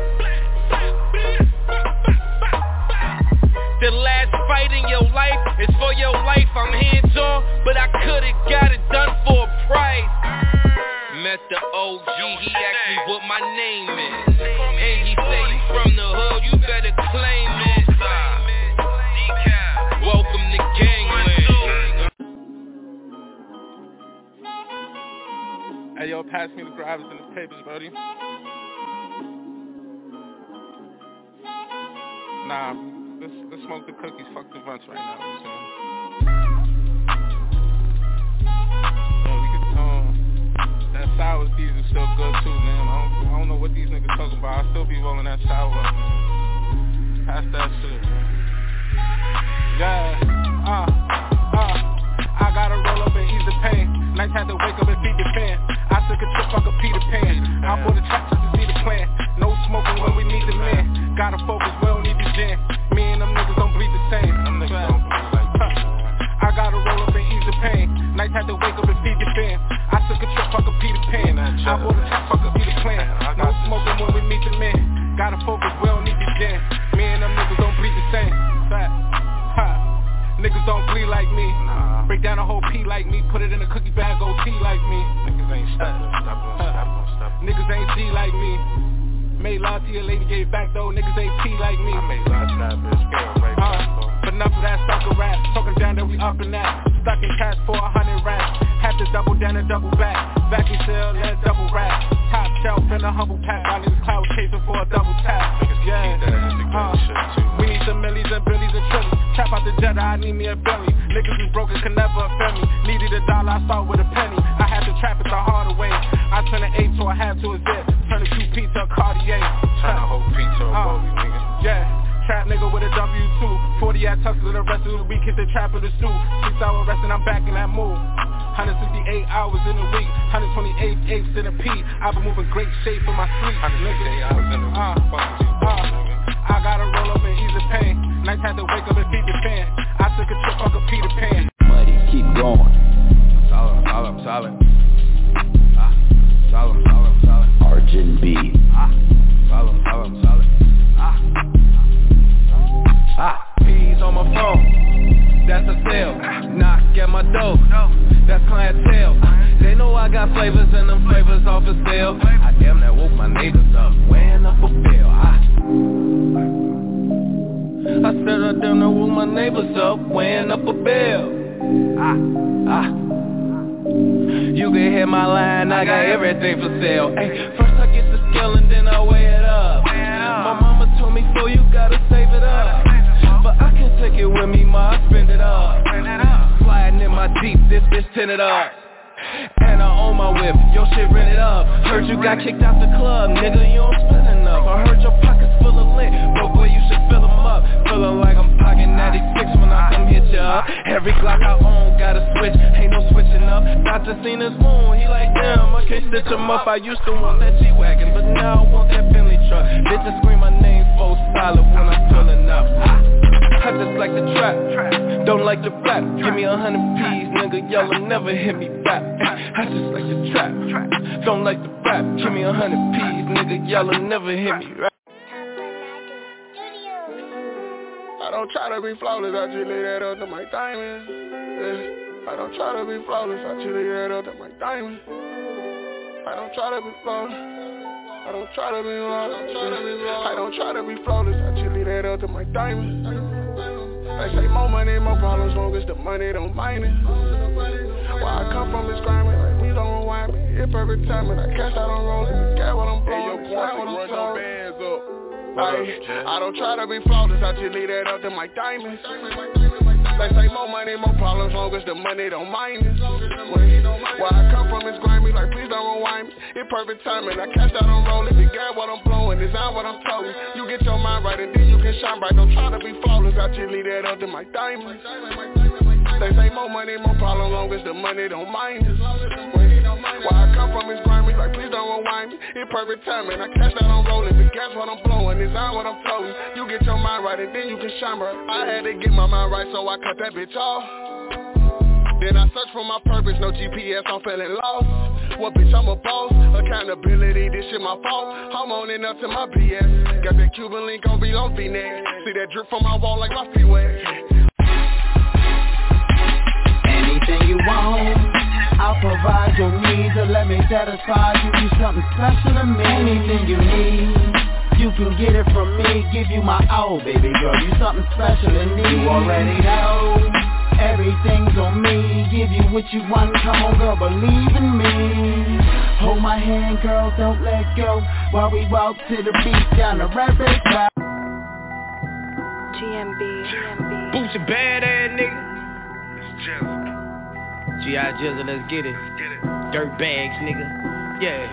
The last fight in your life is for your life, I'm hands on, but I could've got it done for a price. met the OG, he asked me what my name is. And he say you from the hood, you better claim it. Welcome to gangland. Hey yo, pass me the grabbers and the papers, buddy. Nah, let's smoke the cookies, fuck the vents right now. So. That sour season is still good too, man. I don't know what these niggas talking about. I still be rolling that sour up, man. Pass that shit. Yeah, I gotta roll up and ease the pain. Nights had to wake up and feed the fan. I took a trip like a Peter Pan. I bought a track just to see the plan. No smoking when we need the man. Gotta focus, we don't need the jam. Me and them niggas don't bleed the same. Them niggas don't bleed like that. I gotta roll up and ease the pain. Nights had to wake up and feed the fan. I took a trip like a Peter Pan. I bought a track like a Peter Plan. No smoking when we meet the man. Gotta focus, we don't need the jam. Me and them niggas don't bleed the same. Niggas don't bleed like me. Break down a whole P like me. Put it in a cookie bag, OT like me. Niggas ain't Niggas ain't G like me. Made love to your lady, gave back though. Niggas ain't T like me. I made love to that bitch, right back. But enough of that sucker rap. Talking down that we up in that. Stuck in cash for 100 racks. Had to double down and double back. Vacuum sell, let double rap. Top shelf in a humble pack. While niggas cloud chasing for a double tap. Yeah. We need some millies and billies and trillies. Trap out the Jedi, I need me a belly. Niggas who's broken can never offend me. Needed a dollar, I start with a penny. I had to trap it the harder way. I turned an 8 so I had to a zip. Turn a 2P to a Cartier. Turn a whole P to a Bowie, nigga. Yeah. Trap nigga with a W2. 40 at Tusker, the rest of the week hit the trap of the stew. 6 hour rest and I'm back in that mood. 168 hours in a week, 128 apes in a P. I've been moving great shape in my sleep. 168 hours in a week. I gotta roll up and ease the pain. Nights had to wake up and feed the fan. I took a trip like a Peter Pan. Muddy, keep going. Solid. Solid. Argent B. Solid. P's on my phone. That's a sale. Knock at my door. That's clientele. They know I got flavors and them flavors off the sale. I damn that woke my neighbors up. Weighing up a bill. I said I damn that woke my neighbors up. Weighing up a bill. You can hit my line, I got everything for sale. Ay, first I get the scale and then I weigh it up. My mama told me so you gotta save it up. But I can't take it with me, ma, I spend it up. Sliding in my Jeep, this bitch tinted up. And I own my whip, your shit rented up. Heard you got kicked out the club, nigga, you don't spend enough. I heard your pockets full of lint, but boy, you should fill them up. Feeling like I'm pocketing 96 when I come hit ya up. Every Glock I own got a switch, ain't no switching up. Dr. seen his wound, he like, damn, I can't stitch him up. I used to want that G-Wagon, but now I want that Bentley truck. Bitches scream my name full solid when I'm pulling up. I just like the trap, don't like the rap. Give me 100 P's, nigga, y'all never hit me back. I just like the trap, don't like the rap. Give me 100 P's, nigga, y'all never hit me right. I don't try to be flawless, I just lay that up to my diamonds. I don't try to be flawless, I just lay that up to my diamonds. I don't try to be flawless. I don't try to be flawless. I don't try to be flawless, I just lay that up to my diamonds. They say more money, more problems, long as the money don't mind it. Where I come from is grinding, like we don't rewind me. It's perfect timing, I cash out on rolling, got what I'm blowing, got what I'm talking. I don't try to be flawless, I just leave that up to my diamonds. They say more money, more problems, long as the money don't mind it. Where I come from is grimy, like please don't rewind me. It's perfect timing, I cash out on rolling, got what I'm blowing, design what I'm talking. You get your mind right and then you can shine bright. Don't try to be flawless, I just leave that up to my diamonds. They say more money, more problems, long as the money don't mind it. Where I come from is grimy, like please don't rewind me. It's perfect timing, I cash out on rolling, gas what I'm blowing, design what I'm talking. You get your mind right and then you can shine bright. I had to get my mind right, so I cut that bitch off. Then I search for my purpose, no GPS, I'm feeling lost. What bitch, I'm a boss, accountability, this shit my fault. I'm owning up to my BS. Got that Cuban link on V-Long V-neck. See that drip from my wall like my feet wet. Anything you want, I I'll provide your needs and let me satisfy you. You something special to me. Anything you need, you can get it from me. Give you my all, baby girl. You something special to me. You already know everything's on me. Give you what you want. Come on, girl, believe in me. Hold my hand, girl, don't let go. While we walk to the beach down the rabbit trail. GMB. Boots a bad ass nigga. It's Jizzle. G.I. Jizzle, let's get it. Dirt bags, nigga. Yeah.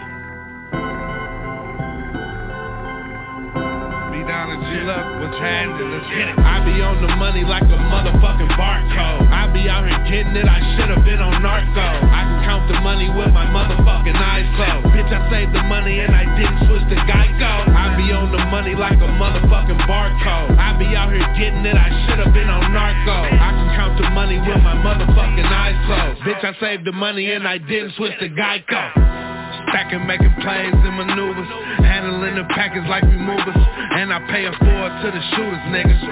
Be down and chill up, what's happening, let's get it. I be on the money like a motherfucking barcode. I be out here getting it, I should've been on narco. I can count the money with my motherfucking eyes closed. Bitch, I saved the money and I didn't switch to Geico. I be on the money like a motherfucking barcode. I be out here getting it, I should've been on narco. I can count the money with my motherfucking eyes closed. Bitch, I saved the money and I didn't switch to Geico. Stacking, making plays and maneuvers, handling the package like we movers, and I pay it forward to the shooters, niggas.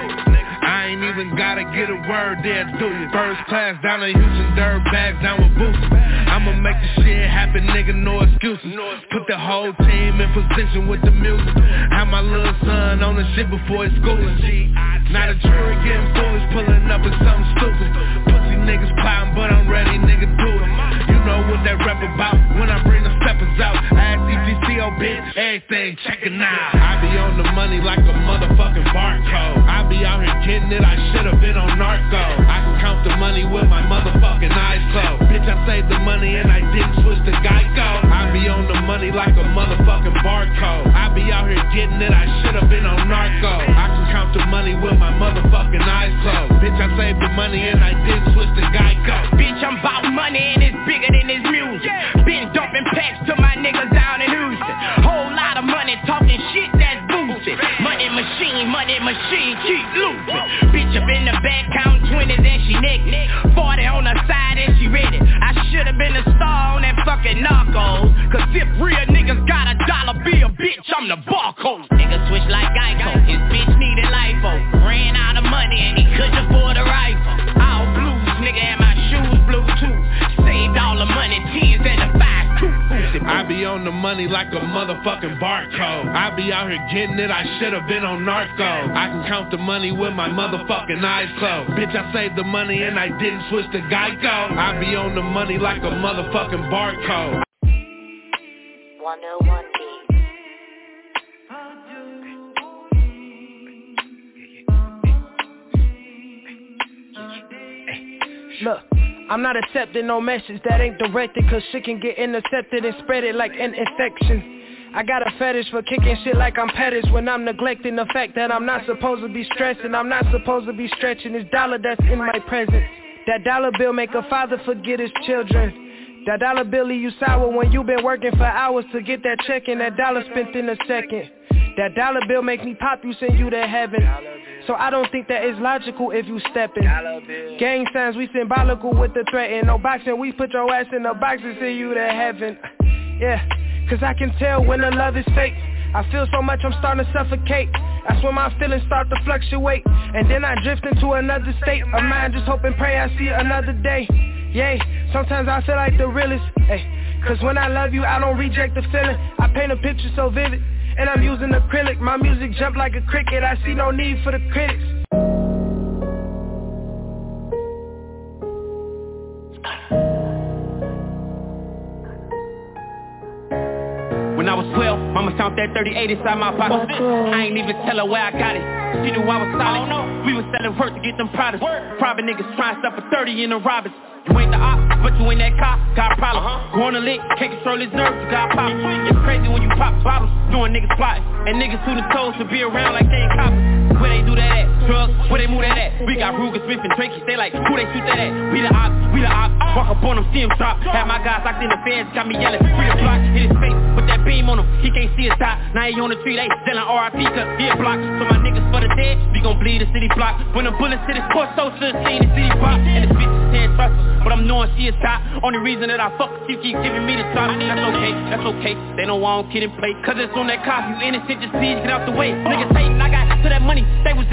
I ain't even gotta get a word there, do you? First class down in Houston, dirt bags down with boots. I'ma make the shit happen, nigga, no excuses. Put the whole team in position with the music. Have my little son on the shit before his schooling. Now the jury getting foolish, pulling up in something stupid. Pussy niggas plotting, but I'm ready, nigga, do it. You know what that rap about when I bring the steppers out. Ask EPCO, bitch, everything checking out. I be on the money like a motherfucking barcode. I be out here getting it, I should've been on narco. I can count the money with my motherfucking eyes closed. Bitch, I saved the money and I didn't switch to Geico. I be on the money like a motherfucking barcode. I be out here getting it, I should've been on narco. I can count the money with my motherfucking eyes closed. Bitch, I saved the money and I didn't switch to Geico. Bitch, I'm bout money and it's bigger than this music. Been dumping packs to my niggas down in Houston. Whole lot of money talking shit that's boosted. Money machine, keep losing. Bitch up in the back counting 20s and she naked. 40 on the side and she ready. I should've been a star on that fucking Narcos. Cause if real niggas got a dollar bill, bitch, I'm the barcode. Nigga switch like Geico, his bitch needed LIFO. Ran out of money and he couldn't afford a rifle. All blues, nigga, and my shoes blue too. Saved all the money, 10s and the 5s too. I be on the money like a motherfucking barcode. I be out here getting it, I should've been on narco. I can count the money with my motherfucking eyes closed. Bitch, I saved the money and I didn't switch to Geico. I be on the money like a motherfucking barcode. 101 Look, I'm not accepting no message that ain't directed, cause shit can get intercepted and spread it like an infection. I got a fetish for kicking shit like I'm pettish when I'm neglecting the fact that I'm not supposed to be stressing. I'm not supposed to be stretching this dollar that's in my presence. That dollar bill make a father forget his children. That dollar bill leave you sour when you been working for hours to get that check and that dollar spent in a second. That dollar bill make me pop you, send you to heaven. So I don't think that is logical if you steppin'. Gang signs, we symbolical with the threat. And no boxing, we put your ass in the box and send you to heaven. Yeah, cause I can tell when the love is fake. I feel so much I'm starting to suffocate. That's when my feelings start to fluctuate. And then I drift into another state of mind, just hope and pray I see another day. Yay, sometimes I feel like the realest. Ay, cause when I love you, I don't reject the feeling. I paint a picture so vivid, and I'm using acrylic. My music jump like a cricket, I see no need for the critics. When I was 12, mama found that 38 inside my pocket. I ain't even tell her where I got it. She knew I was solid. We was selling work to get them products. Private niggas trying stuff for 30 in the robbers. You ain't the op, but you in that car, got a problem. Going to lick, can't control his nerves, you got pop. It's crazy when you pop bottles, doing niggas plotting. And niggas who the toes to be around like they ain't coppers. Where they do that at? Drugs, where they move that at? We got Ruger, Smith, and Drakey, they like, who they shoot that at? We the ops, walk up on them, see him drop. Had my guys locked in the feds, got me yelling, free the block, hit his face, put that beam on him, he can't see his top. Now he on the tree, they selling RIP, cause he a block. So my niggas for the dead, we gon' bleed the city block. When the bullets hit his course, so to the scene, the city pop. And the bitch is saying trust her, but I'm knowing she is top. Only reason that I fuck, she keep giving me the top. That's okay, they know I don't kid and play. Cause it's on that cop, you innocent, just please get out the way. Niggas hatin', I got to that money, they was in the way. We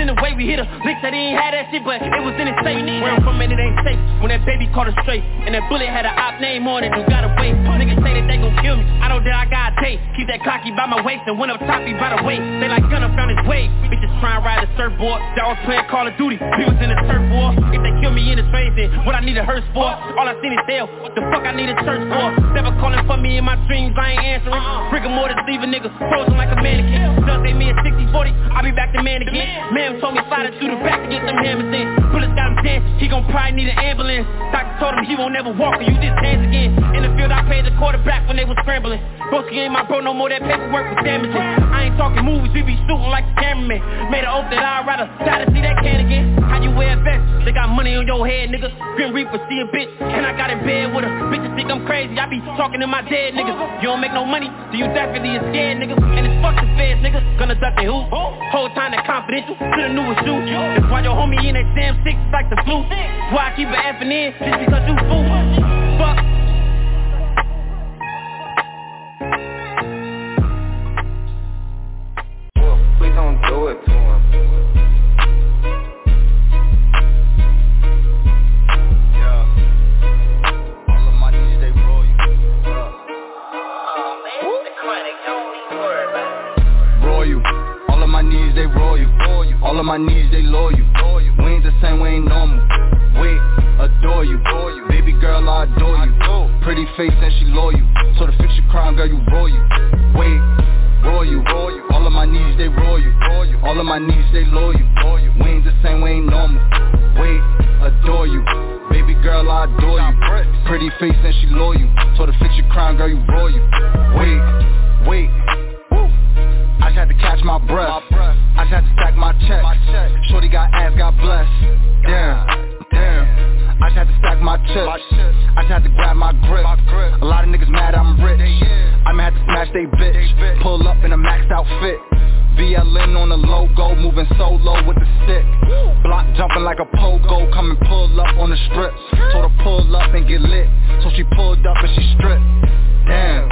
hit her. Lick said he ain't had that shit, but it was in his safe. Where I'm from, man, it ain't safe. When that baby caught her straight, and that bullet had an op name on it, you gotta wait. Niggas say that they gon' kill me. I know that I got a tape. Keep that cocky by my waist and went up top, he by the waist. They like Gunna found his way. Bitches try and ride a surfboard. That was playing Call of Duty. We was in a turf war. If they kill me in the face, then what I need a hearse for? All I seen is hell. What the fuck I need a church for? Never calling for me in my dreams, I ain't answering. Rigor mortis leave a nigga frozen like a mannequin. Does they me a 60-40, I'll be back to man again. Man told me slide it through the back to get them hammers in. Bullets got him dead, he gon' probably need an ambulance. Doctor told him he won't never walk or use his hands again. In the field I paid the quarterback when they was scrambling. Broski ain't my bro no more, that paperwork was damaging. I ain't talking movies, we be shooting like the cameraman. Made an oath that I'd rather die to see that can again. How you wear a vest? They got money on your head, nigga. Grim Reaper, see a bitch, and I got in bed with her. Bitches think I'm crazy, I be talking to my dead niggas. You don't make no money, then you definitely a scared nigga. And it's fuck the feds, nigga. Gonna duck the hoop. Whole time that confidential, could've knew it's you. That's why your homie in that damn six is like the flu. That's why I keep an effing in, just because you fool. Fuck. Please don't do it to him. They roll you. All of my needs, they loyal. We ain't the same, we ain't normal. Wait, adore you. Baby girl, I adore you. Pretty face and she loyal. So to fix your crown, girl, you roll you. Wait, roll you. All of my needs, they roll you. All of my needs, they loyal. We ain't the same, we ain't normal. Wait, adore you. Baby girl, I adore you. Pretty face and she loyal. So to fix your crown, girl, you roll you. Wait. I just had to catch my breath. I just had to stack my check. Shorty got ass, God bless. Damn. I just had to stack my chips. I just had to grab my grip. A lot of niggas mad I'm rich. I'ma have to smash they bitch. Pull up in a maxed outfit. VLN on the logo, moving solo with the stick. Block jumping like a pogo, come and pull up on the strip. Told her pull up and get lit. So she pulled up and she stripped. Damn.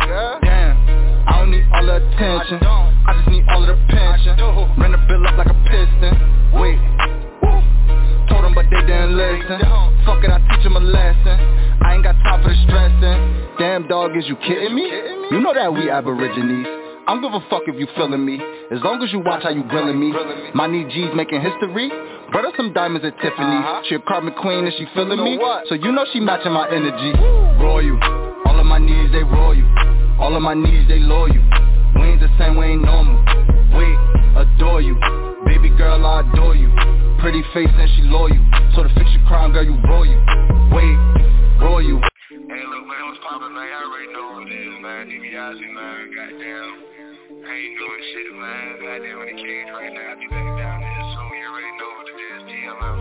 I don't need all the attention, I just need all of the pension. Ran the bill up like a piston. Wait, told them but they didn't listen. Fuck it, I teach them a lesson. I ain't got time for the stressing. Damn dog, is you kidding me? You know that we aborigines. I don't give a fuck if you feeling me, as long as you watch how you grilling me. My knee G's making history. Brother some diamonds at Tiffany. She a carbon queen and she feeling me, so you know she matching my energy. Roll you. All of my needs, they roll you. All of my needs, they loyal. We ain't the same, we ain't normal. Wait, adore you. Baby girl, I adore you. Pretty face and she loyal. So to fix your crown, girl, you roll you. Wait, roll you. Hey, look, man, what's poppin', man? I already know what it is, man. DiBiase, man. Goddamn. I ain't doing shit, man. Goddamn, in the cage right now. I'll be back down there soon. You already know what it is. TMF.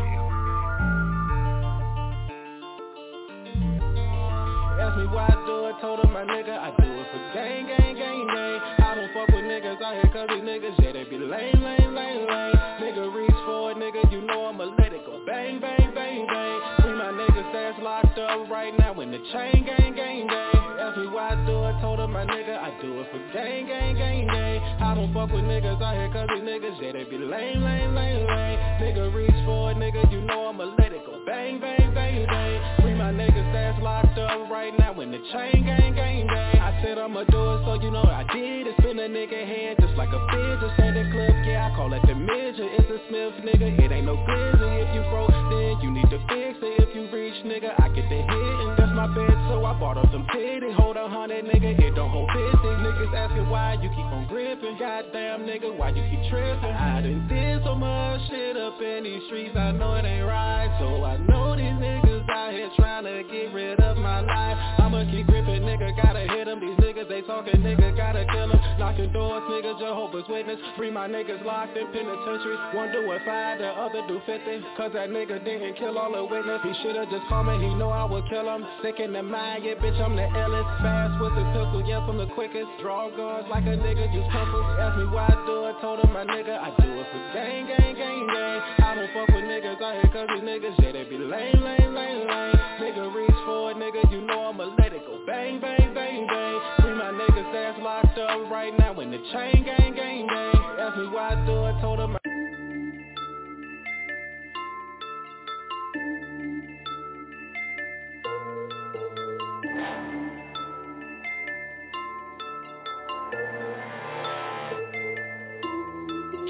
Ask me why I do it, told him my nigga, I do it for gang. I don't fuck with niggas out here cause these niggas, yeah, they be lame. Nigga reach for it, nigga, you know I'ma let it go bang. See my niggas that's locked up right now in the chain gang. Ask me why I do it, told him my nigga, I do it for gang. I don't fuck with niggas out here cause these niggas, yeah, they be lame. Nigga reach for it, nigga, you know I'ma let it go bang. See my niggas that's locked up right now in the chain gang. I said I'ma do it, so you know I did it. Spin a nigga head just like a bitch. Just say the clip, yeah, I call it the midget. It's a Smith, nigga, it ain't no glizzy. If you broke, then you need to fix it. If you reach, nigga, I get the hit. And that's my bet, so I bought up some titty. Hold 100, nigga, it don't hold 50. Niggas asking why you keep on gripping. Goddamn, nigga, why you keep tripping? I done did so much shit up in these streets, I know it ain't right. So I know these niggas out here trying to get rid of my life. I'ma keep gripping, nigga, gotta hit them. These niggas, they talking, nigga, gotta kill them. Knocking doors, nigga, Jehovah's Witness. Free my niggas locked in penitentiaries. One doing 5, the other do 50. Cause that nigga didn't kill all the witness. He should've just called me, he know I would kill him. Sick in the mind, yeah, bitch, I'm the illest. Fast with the pistol, yes, I'm the quickest. Draw guns like a nigga, use pencils. Ask me why I do it, told him my nigga, I do it for gang. I don't fuck with niggas out here cause these niggas, yeah, they be lame. Nigga reach for it, nigga, you know I'ma let it go bang. See my niggas that's locked up right now in the chain gang. Ask me why I do it, told him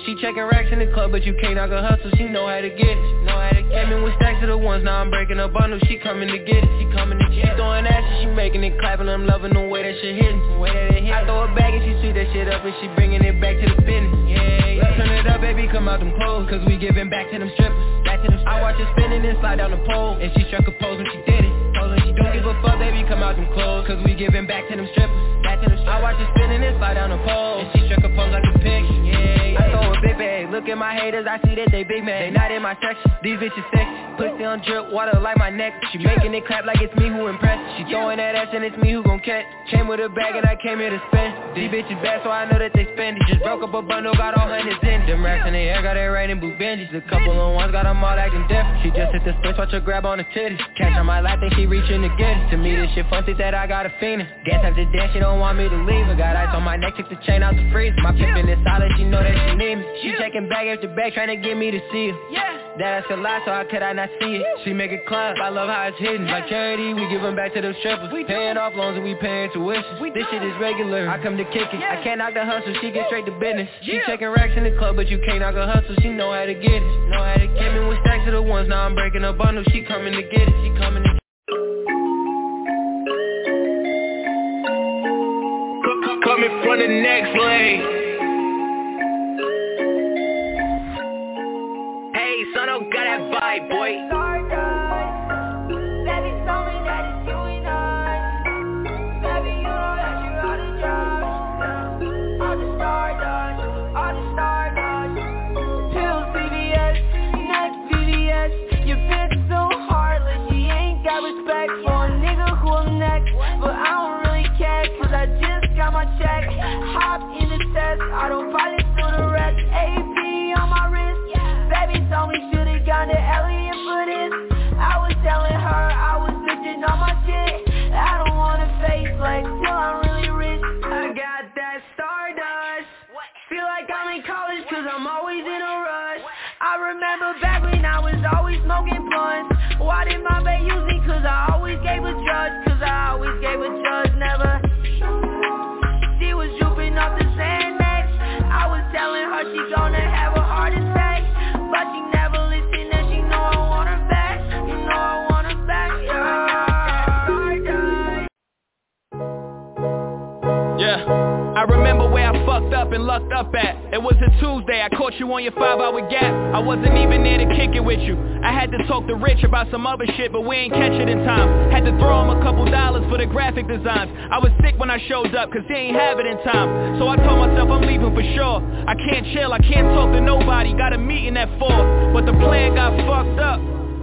She checking racks in the club, but you can't knock her hustle. She know how to get it. Came in with stacks of the ones, now I'm breaking a bundle. She coming to get it. She throwing ass and she making it clapping. I'm loving the way that shit hitting. I throw it back and she sweet that shit up and she bringing it back to the business. Yeah. Turn it up, baby, come out them clothes, cause we giving back to them strippers. I watch her spinning and slide down the pole, and she struck a pose when she did it. Don't give a fuck, baby, come out them clothes, cause we giving back to them strippers. I watch her spinning and slide down the pole, and she struck a pose like a pig. Yeah. I throw a big bag, look at my haters, I see that they big man. They not in my section, these bitches sexy. Pussy on drip, water like my neck. She making it clap like it's me who impressed. She throwing that ass and it's me who gon' catch. Came with a bag and I came here to spend. These bitches bad so I know that they spend it. Just broke up a bundle, got all hundreds in. Them racks in the air, got it raining blue Benjis. A couple of ones, got them all acting different. She just hit the switch, watch her grab on the titties. Catch on my lap, think she reaching to get it. To me this shit fun, think that I got a fiendin'. Guess after that she don't want me to leave her. Got ice on my neck, took the chain out the freezer. My pimpin' is solid, she know that she need me. She checking bag after bag, trying to get me to see her. That's a lie, so how could I not see it? She make it clap, I love how it's hidden. Like charity, we give them back to them strippers. Paying off loans and we paying tuition. This shit is regular, I come to kick it. I can't knock the hustle, she get straight to business. She checking racks in the club, but you can't knock her hustle. She know how to get it. Came in with stacks of the ones, now I'm breaking a bundle. She coming to get it, she coming to Coming from the next lane. Hey, son, don't got that vibe, boy. I don't follow through the rest. AP on my wrist. Baby told me should've gone to Elliot for this. I was telling her I was bitching on my shit. I don't wanna face flex till I'm really rich. I got that stardust. Feel like I'm in college cause I'm always in a rush. I remember back when I was always smoking blunts. Why did my bae use me? Cause I always gave a judge. Never. She was drooping off the sand. I was telling her she gonna have a heart attack, but she never listened and she know I want her back. You know I want her back, yeah. I remember where I fucked up and lucked up at. It was a Tuesday, I caught you on your 5-hour gap. I wasn't even there to kick it with you. I had to talk to Rich about some other shit, but we ain't catch it in time. Had to throw him a couple dollars for the graphic designs. I was sick when I showed up, cause he ain't have it in time. So I told myself I'm leaving for sure. I can't chill, I can't talk to nobody. Got a meeting at 4, but the plan got fucked up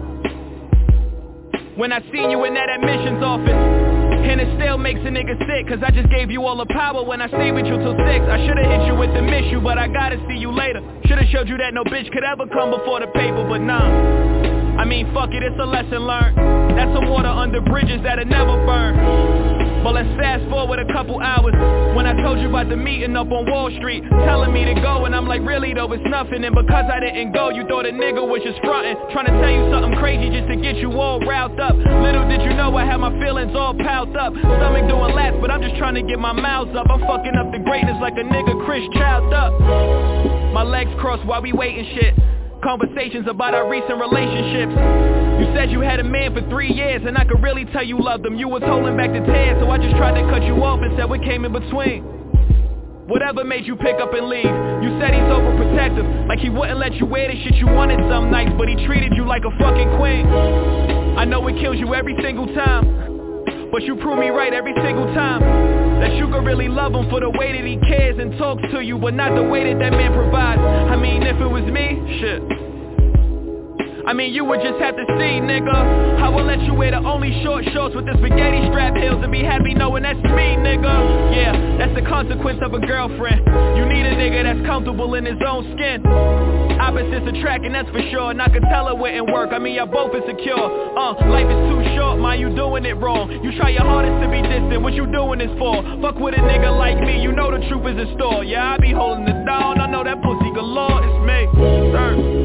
when I seen you in that admissions office. And it still makes a nigga sick, cause I just gave you all the power when I stayed with you till 6. I should've hit you with the miss you, but I gotta see you later. Should've showed you that no bitch could ever come before the paper, but nah. I mean, fuck it, it's a lesson learned. That's some water under bridges that'll never burn. But let's fast forward a couple hours, when I told you about the meeting up on Wall Street, telling me to go, and I'm like, really though, it's nothing. And because I didn't go, you thought a nigga was just frontin', trying to tell you something crazy just to get you all riled up. Little did you know I had my feelings all piled up. Stomach doing laps, but I'm just trying to get my mouths up. I'm fucking up the greatness like a nigga Chris Child up. My legs crossed while we waiting shit. Conversations about our recent relationships. You said you had a man for 3 years, and I could really tell you loved him. You was holding back the tears, so I just tried to cut you off and said what came in between. Whatever made you pick up and leave. You said he's overprotective, like he wouldn't let you wear the shit you wanted some nights, but he treated you like a fucking queen. I know it kills you every single time, but you prove me right every single time. That you could really love him for the way that he cares and talks to you, but not the way that that man provides. I mean, if it was me, shit. I mean, you would just have to see, nigga. I will let you wear the only short shorts with the spaghetti strap heels and be happy knowing that's me, nigga. Yeah, that's the consequence of a girlfriend. You need a nigga that's comfortable in his own skin. Opposites attract, and that's for sure. And I could tell it wouldn't work. I mean, y'all both insecure. Life is too short, man, you doing it wrong. You try your hardest to be distant. What you doing this for? Fuck with a nigga like me. You know the truth is in store. Yeah, I be holding it down. I know that pussy galore. It's me. Sir.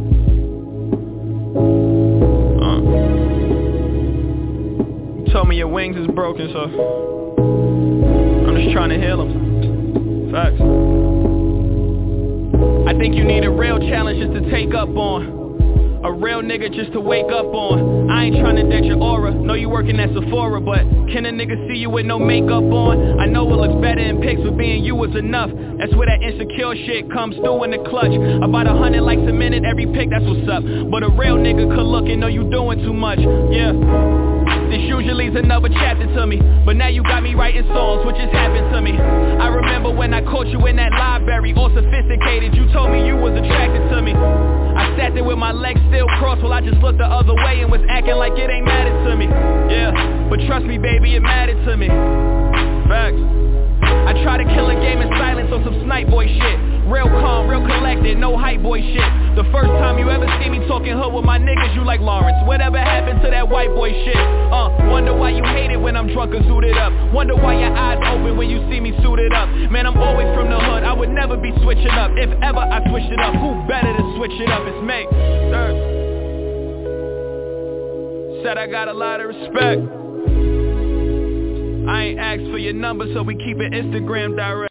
You told me your wings is broken, so I'm just trying to heal them. Facts. I think you need a real challenge just to take up on. A real nigga just to wake up on. I ain't tryna date your aura. Know you working at Sephora, but can a nigga see you with no makeup on? I know it looks better in pics, but being you was enough. That's where that insecure shit comes through in the clutch. About 100 likes a minute every pic, that's what's up. But a real nigga could look and know you doing too much. Yeah. This usually is another chapter to me, but now you got me writing songs, which just happened to me. I remember when I caught you in that library, all sophisticated. You told me you was attracted to me. I sat there with my legs still crossed while I just looked the other way and was acting like it ain't mattered to me. Yeah, but trust me, baby, it mattered to me. Facts. I try to kill a game in silence on some snipe boy shit. Real calm, real collected, no hype boy shit. The first time you ever see me talking hood with my niggas, you like Lawrence. Whatever happened to that white boy shit? Wonder why you hate it when I'm drunk or zooted up. Wonder why your eyes open when you see me suited up. Man, I'm always from the hood, I would never be switching up. If ever I switched it up, who better to switch it up? It's me. Said I got a lot of respect. I ain't asked for your number, so we keep it Instagram direct.